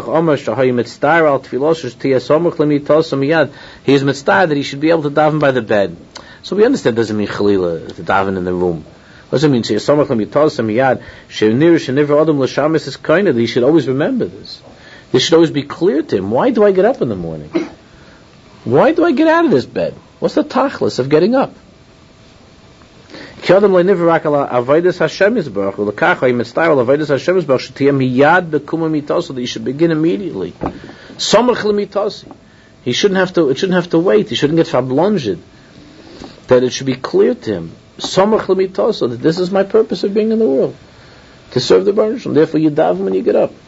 He is mitzvah that he should be able to daven by the bed. So we understand it doesn't mean chalila to daven in the room. What does it mean? That he should always remember this. This should always be clear to him. Why do I get up in the morning? Why do I get out of this bed? What's the tachlis of getting up? That he should begin immediately. He shouldn't have to. It shouldn't have to wait. He shouldn't get fablonged. That it should be clear to him. That this is my purpose of being in the world, to serve the Baruch Shalom. Therefore, you daven when you get up.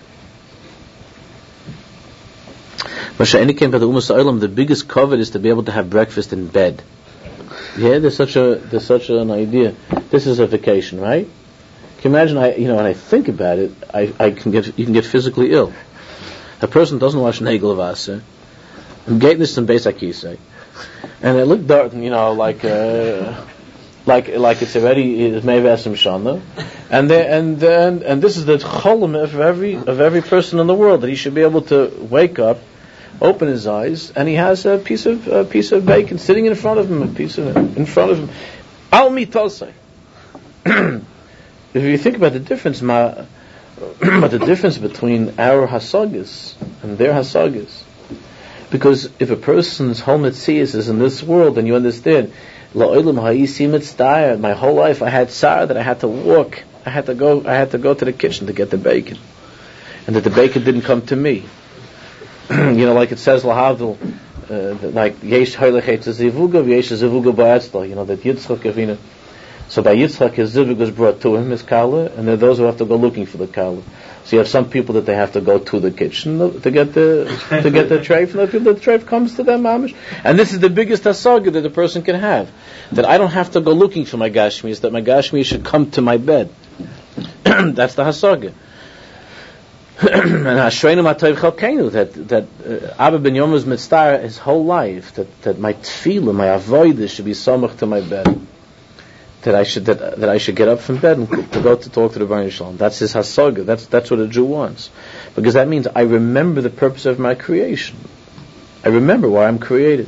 The biggest covet is to be able to have breakfast in bed. Yeah, there's such a there's such an idea. This is a vacation, right? Can you imagine? I, you know, when I think about it, I, I can get you can get physically ill. A person doesn't wash Nagel Vasa. I'm getting this in Beis HaKisei, and it looked dark, you know, like uh, like like it's already it's maybe Esim Shana, and then and then and this is the cholim of every of every person in the world, that he should be able to wake up, open his eyes, and he has a piece of a piece of bacon sitting in front of him, a piece of in front of him. Al mitosai. If you think about the difference, ma, but the difference between our hasagas and their hasagas, because if a person's whole mitzias is in this world, then you understand. La'olam ha'isi mitzdayer. My whole life I had tsar that I had to walk. I had to go. I had to go to the kitchen to get the bacon, and that the bacon didn't come to me. You know, like it says lahavdil, uh, like yesh haylachet zivuga, yesh zivuga ba'atzla. You know that Yitzchak Avinu. So by Yitzchak, his zivug was brought to him, his kala, and there are those who have to go looking for the kala. So you have some people that they have to go to the kitchen to get the to get the treif, and other people that the treif comes to them, mamish. And this is the biggest hasaga that a person can have, that I don't have to go looking for my gashmis, that my gashmis should come to my bed. That's the hasaga. And Ashreinu Matayv Chalkeinu, that that uh, Abba Ben Yom was mitzvah his whole life, that that my tefillah, my avodah should be samach to my bed. That I should that, that I should get up from bed and to go to talk to the Baruch Shalom. That's his hasaga. That's that's what a Jew wants, because that means I remember the purpose of my creation. I remember why I'm created.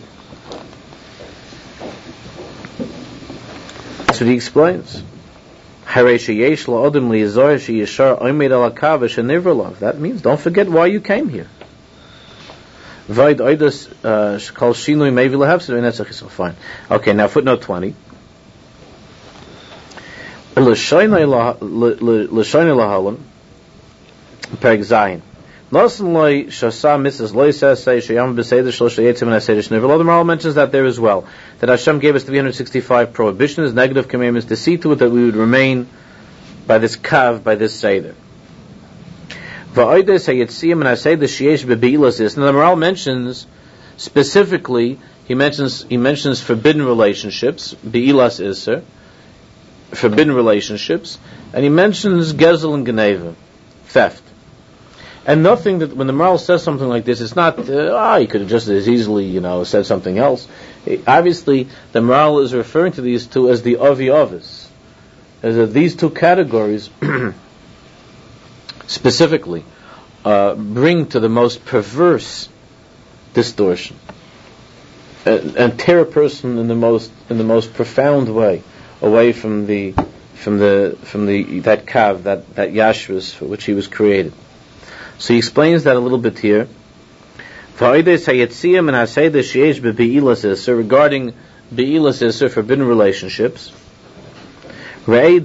That's what he explains. That means don't forget why you came here. Fine. Okay, now footnote twenty. L'shoynei lahalim, Perek Zayin. Nosan loy shasa misses loy says say sheyam b'seder shlosh yetzim and aseder shnever. The Maral mentions that there as well, that Hashem gave us three hundred sixty-five prohibitions, negative commandments, to see to it that we would remain by this kav, by this seder. Va'oides hayetzim and aseder sheyesh bebi'ilas is. Now the Maral mentions specifically, he mentions he mentions forbidden relationships, be'ilas iser, forbidden relationships, and he mentions gezel and geneva, theft. And nothing that, when the Maral says something like this, it's not, uh, ah, he could have just as easily, you know, said something else. It, obviously, the Maral is referring to these two as the avi avis, as that these two categories specifically uh, bring to the most perverse distortion and, and tear a person in the most in the most profound way away from the from the from the that kav, that that yashvus for which he was created. So he explains that a little bit here. So regarding be'ilas iser, forbidden relationships, the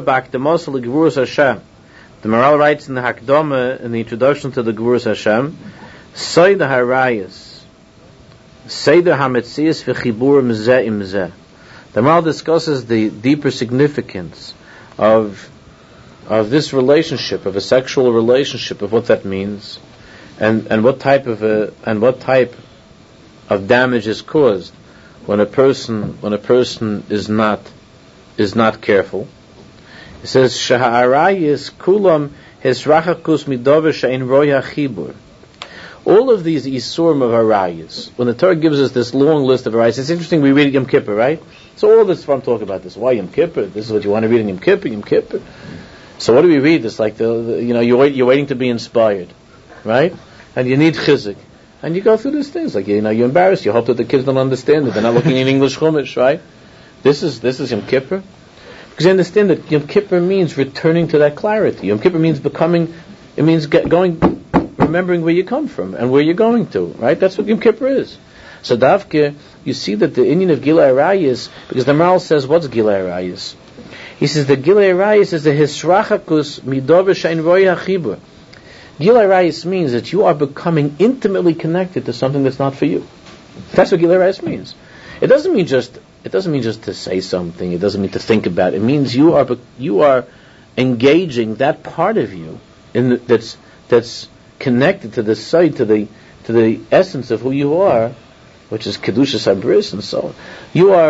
Maral writes in the Hakdama, in the introduction to the Gevurus Hashem, Seidah harayas, Seidah hametzias v'chibur mzeh im zeh. The Maral discusses the deeper significance of of this relationship, of a sexual relationship, of what that means, and, and what type of a, and what type of damage is caused when a person when a person is not is not careful. It says Shaha'arayis kulam hisrachakus midover she'in roya chibur. All of these isurim of arayis, when the Torah gives us this long list of arayis, it's interesting, we read Yom Kippur, right? So all this fun talk about this. Why Yom Kippur? This is what you want to read in Yom Kippur, Yom Kippur. So what do we read? It's like the, the you know you're wait, you're waiting to be inspired, right? And you need chizuk, and you go through these things like you know you're embarrassed. You hope that the kids don't understand it. They're not looking in English chumash, right? This is this is Yom Kippur, because you understand that Yom Kippur means returning to that clarity. Yom Kippur means becoming. It means get, going, remembering where you come from and where you're going to, right? That's what Yom Kippur is. So Davke, you see that the Indian of Gilei Arayis, because the Maral says, what's Gilei Arayis? He says the Gilei Arayis is the Hisrachakus Midover Shein Roya Chibur. Gilei Arayis means that you are becoming intimately connected to something that's not for you. That's what Gilei Arayis means. It doesn't mean just it doesn't mean just to say something. It doesn't mean to think about it. It means you are you are engaging that part of you in the, that's that's connected to the side to the to the essence of who you are, which is Kedushas HaBris and so on. You are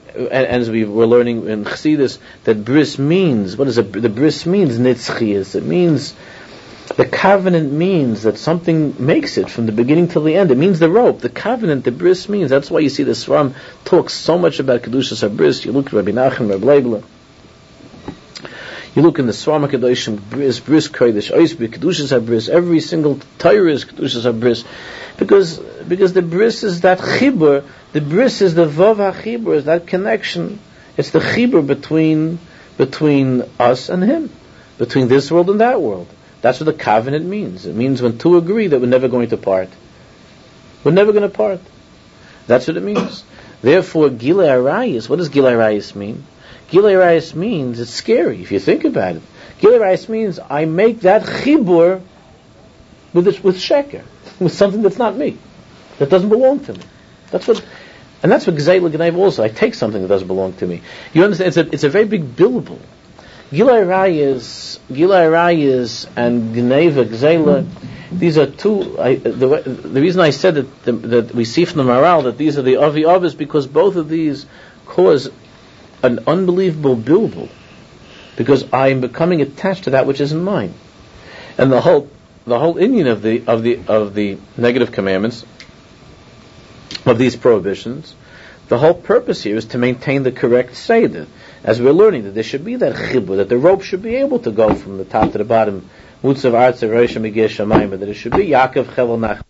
and, and as we were learning in Chassidus, that bris means, what is it? The bris means nitzchias. It means, the covenant means that something makes it from the beginning till the end. It means the rope. The covenant, the bris means. That's why you see the Sram talks so much about Kedushas HaBris. You look at Rabbi Nachman, Rabbi Leibler. You look in the Sram HaKadoshim, bris, bris kodesh, oisbi, Kedushas HaBris. Every single Torah is Kedushas HaBris. Because, because the bris is that chibur. The bris is the vav HaChibur, is that connection. It's the chibur between, between us and him. Between this world and that world. That's what the covenant means. It means when two agree that we're never going to part. We're never going to part. That's what it means. Therefore, Gilei Arayis, what does Gilei Arayis mean? Gilei Arayis means, it's scary if you think about it. Gilei Arayis means I make that chibur with this, with sheker, with something that's not me, that doesn't belong to me. That's what, and that's what Gzeila G'neiv also. I take something that doesn't belong to me. You understand? It's a, it's a very big billable. Gilei Arayis, Gilei Arayis and Gneva Gzeila, these are two, I, the, the reason I said that, the, that we see from the Maral that these are the Avi Av is because both of these cause an unbelievable bilbul, because I am becoming attached to that which isn't mine. And the whole, the whole Indian of the, of the, of the negative commandments, of these prohibitions, the whole purpose here is to maintain the correct seder. As we're learning that there should be that chibur, that the rope should be able to go from the top to the bottom, mutzav artz rosh migir shamayim, but that it should be Yaakov chevel nach.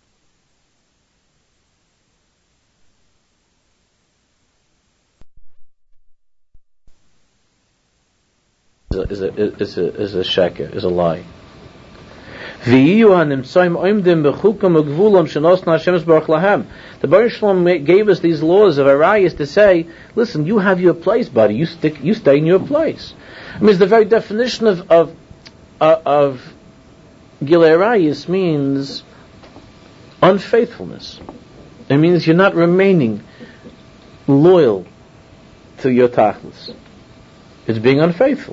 Is a is a is a sheker, is a lie. The Baruch Shalom gave us these laws of Arayis to say, listen, you have your place, buddy. You stick, you stay in your place. I mean, the very definition of of uh, of Gilei Arayis means unfaithfulness. It means you're not remaining loyal to your tachlis. It's being unfaithful.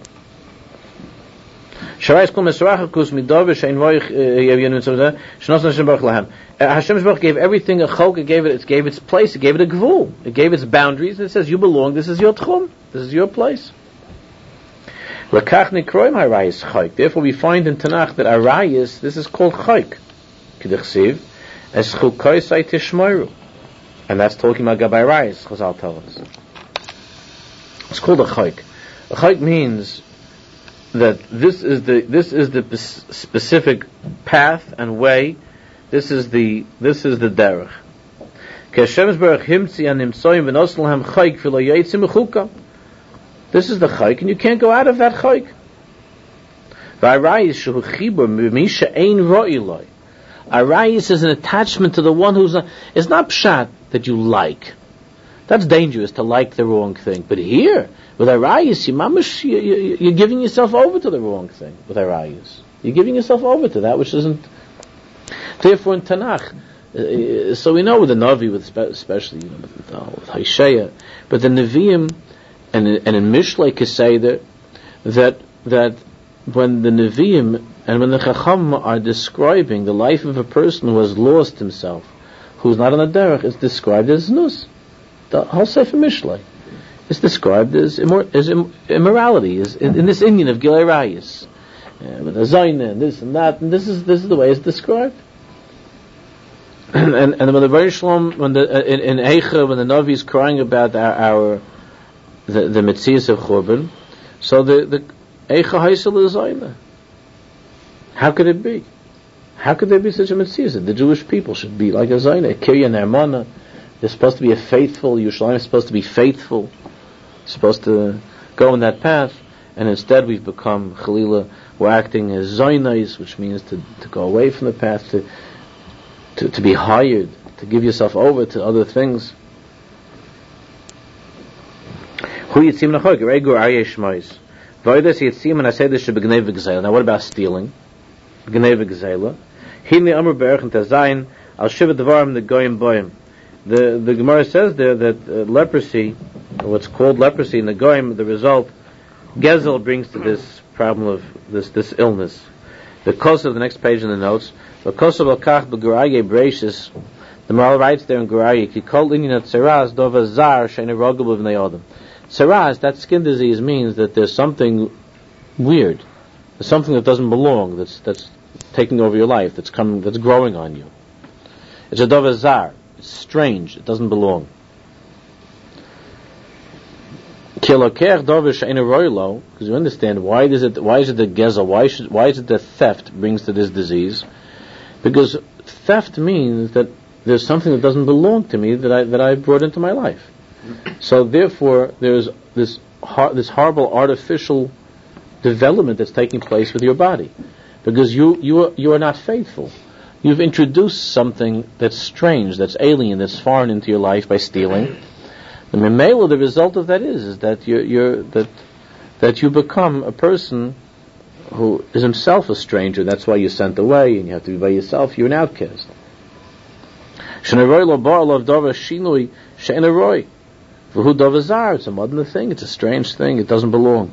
Hashem gave everything a chok, it gave it, it gave its place, it gave it a gvul, it gave its boundaries, and it says you belong, this is your tchum, this is your place. Therefore we find in Tanakh that Arayis, this is called chok. And that's talking about Gabay Arayis, Chazal tell us. It's called a chok. A chok means that this is the this is the specific path and way. This is the this is the derech. This is the chayk, and you can't go out of that chayk. Arayis is an attachment to the one who's not. It's not pshat that you like. That's dangerous to like the wrong thing. But here, with Arayis, you, mamash, you, you, you're giving yourself over to the wrong thing. With Arayis, you're giving yourself over to that which isn't. Therefore, in Tanakh, uh, so we know with the Navi, with spe- especially you know, with, uh, with Hosea, but the Nevi'im and and in Mishlei Keseder, that that when the Nevi'im and when the Chacham are describing the life of a person who has lost himself, who's not on the derech, it's described as nus. The whole Sefer Mishlei is described as, immor- as im- immorality, is in, in this Indian of Gilei Arayis, uh, with a zayna and this and that, and this is this is the way it's described. and, and and when the Baruch Shalom, when the uh, in, in Eicha, when the Navi is crying about our, our the the Metzias of Churban, so the the Eicha Haisel is zayna. How could it be? How could there be such a Metzias? The Jewish people should be like a zayna, a Kirya Ne'emana. They're supposed to be a faithful, Yerushalayim is supposed to be faithful, supposed to go in that path, and instead we've become, Chalila, we're acting as Zaynais, which means to, to go away from the path, to, to to be hired, to give yourself over to other things. Now what about stealing? The the Gemara says there that uh, leprosy, what's called leprosy in the Goyim, the result, Gezel brings to this problem of this this illness. The Kosev, the next page in the notes, the Kosev al-Kach b'Guraye Breishis The Maharal writes there in Gurayik, he called in tsaraz dova zar she'ein rogel b'vnei adam. Tsaraz, that skin disease, means that there's something weird. There's something that doesn't belong, that's that's taking over your life, that's coming, that's growing on you. It's a dova zar. It's strange. It doesn't belong. Because you understand why is it why is it the gezel, why should, why is it that theft brings to this disease? Because theft means that there's something that doesn't belong to me that I that I brought into my life. So therefore, there's this hor- this horrible artificial development that's taking place with your body, because you you are, you are not faithful. You've introduced something that's strange, that's alien, that's foreign into your life by stealing. The memela, the result of that is, is that you're, you're that that you become a person who is himself a stranger. That's why you're sent away, and you have to be by yourself. You're an outcast. It's a modern thing. It's a strange thing. It doesn't belong.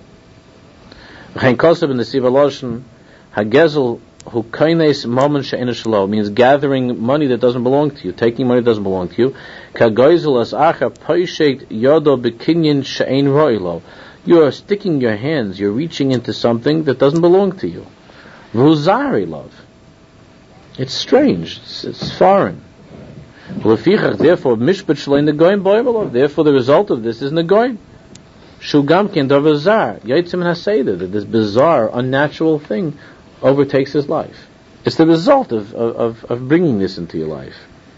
Who kaines moment she'ena shelo means gathering money that doesn't belong to you, taking money that doesn't belong to you. Kagoizel as acha poishet yodo bekinyan she'en roilo. You are sticking your hands, you're reaching into something that doesn't belong to you. V'huzari love. It's strange. It's, it's foreign. Lefichach, therefore, mishpat shlein negoyim boivelov. Therefore, the result of this is negoyim. Shugam ken davar zar yaitzim haseder, that this bizarre, unnatural thing overtakes his life. It's the result of, of, of bringing this into your life.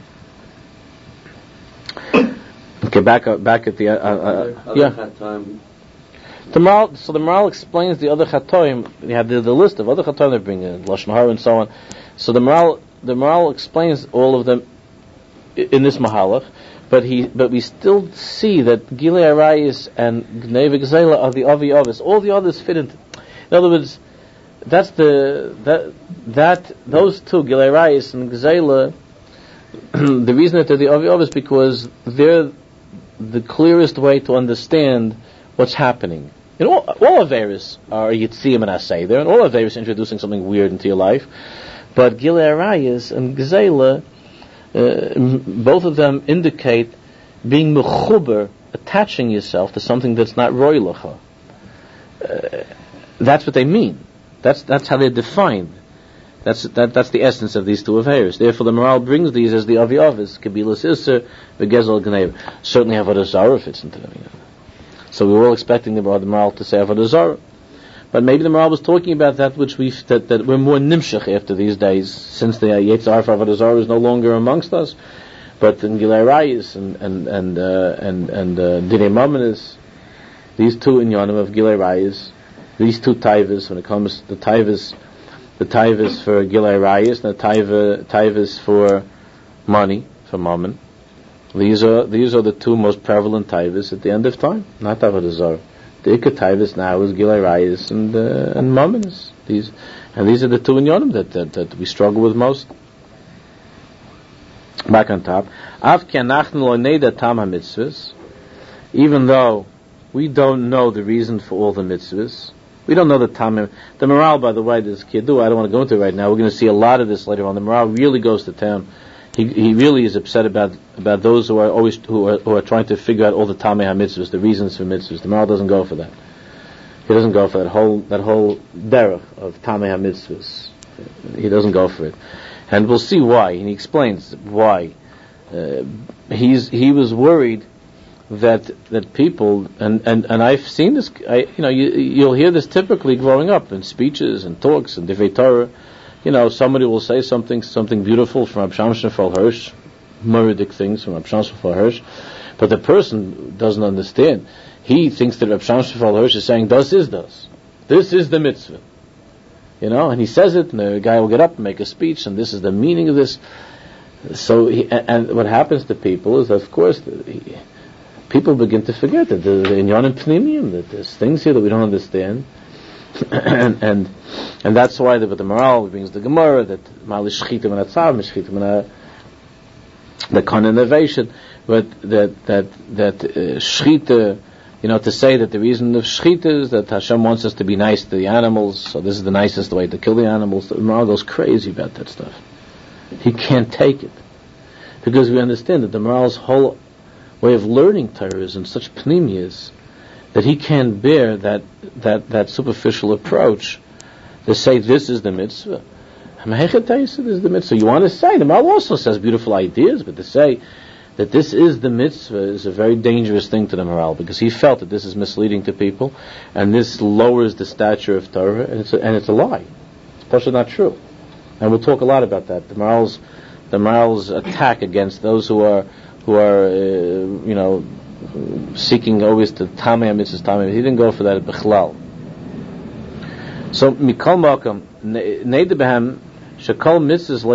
Okay, back uh, back at the uh, uh, other, other yeah. Chatoim. The Maharal, so the Maharal explains the other chatoim. You have the, the list of other chatoim they bring in lashon hara and so on. So the Maharal the Maharal explains all of them in this Mahalach, but he but we still see that Gilei Arayis and Gnei V'Gzeila are the Avi Avis. All the others fit into. In other words, that's the that that those two Gilei Arayis and Gzeila. The reason that they're the Avi Avis is because they're the clearest way to understand what's happening. In all, all Averis are Yitziyim and Aseder, and all Averis introducing something weird into your life. But Gilei Arayis and Gzeila, uh, both of them indicate being mechuber, attaching yourself to something that's not roilacha. Uh, that's what they mean. That's that's how they're defined. That's that, that's the essence of these two Averis. Therefore, the Maharal brings these as the Avi Avis, Kabilas Isser, Begezel Gneiv. Certainly, Avodah Zarah fits into them. You know. So we were all expecting the Maharal to say Avodah Zarah. But maybe the Maharal was talking about that which we that, that we're more nimshach after these days, since the Yetzar for Avodah Zarah is no longer amongst us. But in Gilei Arayis and and and uh, and and uh, Dinei Mamonis, these two inyanim of Gilei Arayis, these two taivas, when it comes to the taivas, the taivas for Gilei Arayis and the taiva taivas for money, for mammon. These are these are the two most prevalent taivas at the end of time, not Avodah Zarah. The Ikka taivas now is Gilei Arayis and uh, and mammonis. These and these are the two inyanim that, that that we struggle with most. Back on top, even though we don't know the reason for all the mitzvahs, we don't know the tamim. The Maharal, by the way, this kiddu, I don't want to go into it right now. We're going to see a lot of this later on. The Maharal really goes to town. He he really is upset about about those who are always who are who are trying to figure out all the tamei mitzvahs, the reasons for mitzvahs. The Maharal doesn't go for that. He doesn't go for that whole that whole derech of tamei mitzvahs. He doesn't go for it. And we'll see why. And he explains why. Uh, he's he was worried that that people and, and, and I've seen this. I, you know, you, you'll hear this typically growing up in speeches and talks and divrei Torah. You know, somebody will say something something beautiful from Reb Shamshon Raphael Hirsch, muridic things from Reb Shamshon Raphael Hirsch, but the person doesn't understand. He thinks that Reb Shamshon Raphael Hirsch is saying, "Das is das. This is the mitzvah." You know, and he says it, and the guy will get up and make a speech, and this is the meaning of this. So, he, and, and what happens to people is, of course, he, people begin to forget that the inyan and pnimium, that there's things here that we don't understand, and and and that's why the, the Maharal brings the Gemara that mal shchitim and atzav, shchitim and the connovation, but that that that uh, shchita. You know, to say that the reason of shechita is that Hashem wants us to be nice to the animals, so this is the nicest way to kill the animals. The Maharal goes crazy about that stuff. He can't take it. because we understand that the Maral's whole way of learning Torah is in such pnimius that he can't bear that that that superficial approach to say this is the mitzvah. This is the mitzvah. You want to say the Maral also says beautiful ideas, but to say that this is the mitzvah is a very dangerous thing to the Maral, because he felt that this is misleading to people, and this lowers the stature of Torah, and it's a, and it's a lie. It's partially not true, and we'll talk a lot about that. The Maral's the Maral's attack against those who are who are uh, you know seeking always to tamei mitzvahs tamei. He didn't go for that at Bechlal. So mikol makam neidebehem. We don't know to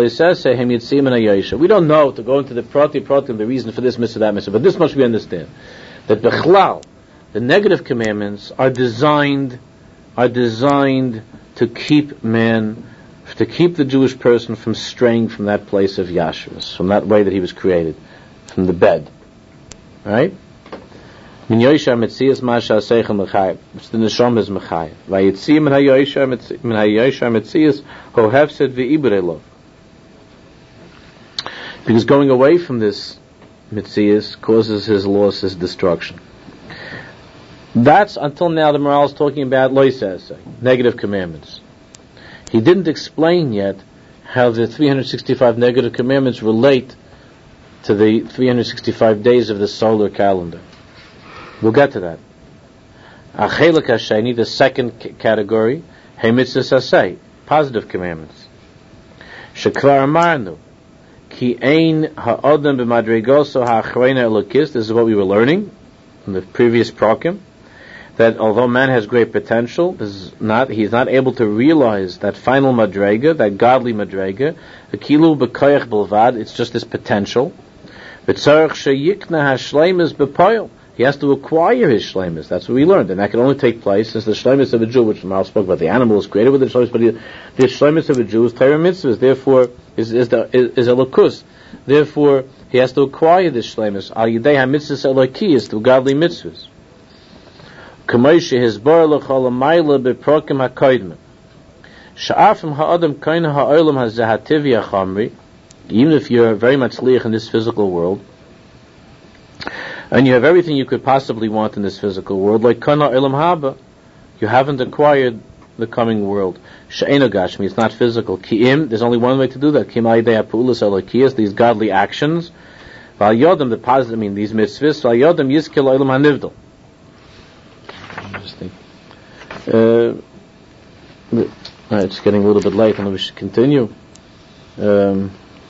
go into the prati prati the reason for this mitzvah, that mitzvah, but this much we understand, that bechlal, the negative commandments are designed are designed to keep man, to keep the Jewish person from straying from that place of yashrus, from that way that he was created, from the bed, right? Min yoisha metzias masha seichel mechayv, which the neshama is mechayv. Vayitzi min hayoisha min hayoisha metzias ho hefsed v'ibrei lov. Because going away from this metzias causes his loss, his destruction. That's until now the Maral is talking about loisasei, negative commandments. He didn't explain yet how the three hundred sixty-five negative commandments relate to the three hundred sixty-five days of the solar calendar. We'll get to that. Achelek hasheni, the second c- category, hey mitzvahs asay, positive commandments. Shekvar amarnu, ki ein ha'odem b'madregoso ha'achreina elokis. This is what we were learning in the previous prokim, that although man has great potential, this is not, he's not able to realize that final madrega, that godly madrega, the kilu b'koyach bilvad, it's just this potential. V'tzarech sheyikna hashleimus b'poil. He has to acquire his shleimus. That's what we learned, and that can only take place since the shleimus of a Jew, which Maral spoke about, the animal is created with the shleimus, but the, the shleimus of a Jew is Torah mitzvahs. Therefore, is is, the, is, is a lakus. Therefore, he has to acquire this shleimus. Al yidei ha-mitzvahs elokiyos, through godly mitzvahs. K'moshe hisbar l'chol ha'mayla b'prokim ha'koydmen. Sha'afim ha'adam kaina ha'olam ha'zehativi ha'chamri. Even if you're very much liach in this physical world, and you have everything you could possibly want in this physical world, like kana ilam haba, you haven't acquired the coming world. She'ena gashmi, it's not physical. Ki'im, there's only one way to do that. Ki'im ha'idei ha'pu'ulas elokiyos, these godly actions. V'al yodam, the positive, I mean these mitzvahs. V'al yodam yizkil ilam ha'nivdal. Interesting. Uh, right, it's getting a little bit late, and we should continue. Um,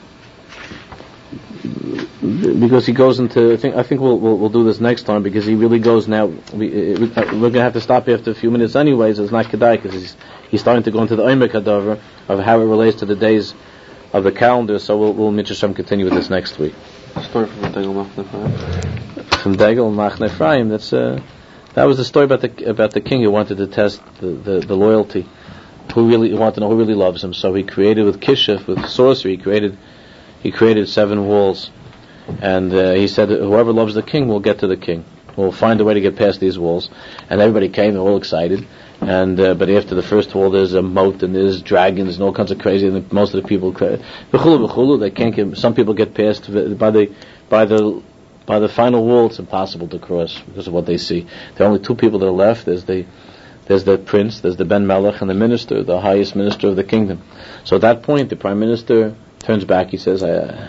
Because he goes into, I think, I think we'll, we'll we'll do this next time, because he really goes now. We, we're going to have to stop after a few minutes, anyways. It's not kedai, because he's he's starting to go into the oimek hadavar of how it relates to the days of the calendar. So we'll we'll Mitzvah continue with this next week. Story from Degel Machne Ephraim. From Degel Machne Ephraim. That's uh, that was the story about the about the king who wanted to test the, the, the loyalty, who really wanted to know who really loves him. So he created with kishuf, with sorcery, he created he created seven walls. And uh, he said that whoever loves the king will get to the king. We'll find a way to get past these walls. And everybody came, they're all excited. And uh, but after the first wall, there's a moat and there's dragons and all kinds of crazy. And most of the people, b'chulu b'chulu, they can't get. Some people get past by the by the by the final wall. It's impossible to cross because of what they see. There are only two people that are left. There's the there's the prince, there's the ben melech, and the minister, the highest minister of the kingdom. So at that point, the prime minister turns back. He says, I.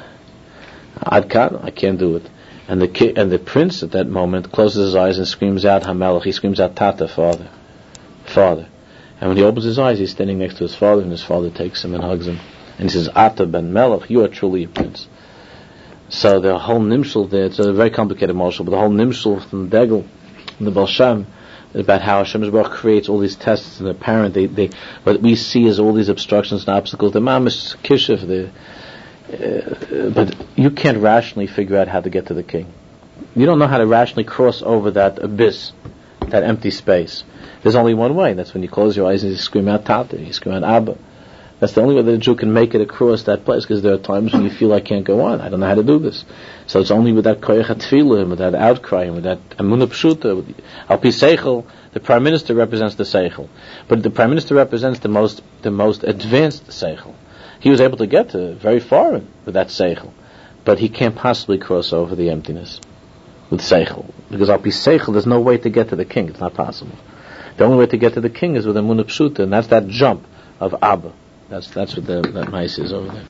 Ad kan, I can't do it. And the ki- and the prince at that moment closes his eyes and screams out Hamelech. He screams out Tata, father, father. And when he opens his eyes, he's standing next to his father, and his father takes him and hugs him, and he says, Ata ben Melech, you are truly a prince. So the whole nimshul there, it's a very complicated marshal, but the whole nimshul from Degel, the Baal Shem, about how Hashem Yisbarach creates all these tests and apparent, they, they, what we see as all these obstructions and obstacles, the mamish kishuf, the Uh, but you can't rationally figure out how to get to the king. You don't know how to rationally cross over that abyss, that empty space. There's only one way, and that's when you close your eyes and you scream out Tata, you scream out Abba. That's the only way that a Jew can make it across that place, because there are times when you feel I can't go on, I don't know how to do this. So it's only with that koyach hatfilah, with that outcry, with that amunah pshuta, with al pi seichel. The prime minister represents the seichel, but the prime minister represents the most the most advanced seichel. He was able to get to very far with that seichel, but he can't possibly cross over the emptiness with seichel, because al pi seichel there's no way to get to the king. It's not possible. The only way to get to the king is with a emunah pshuta, and that's that jump of Abba. That's that's what the that mice is over there.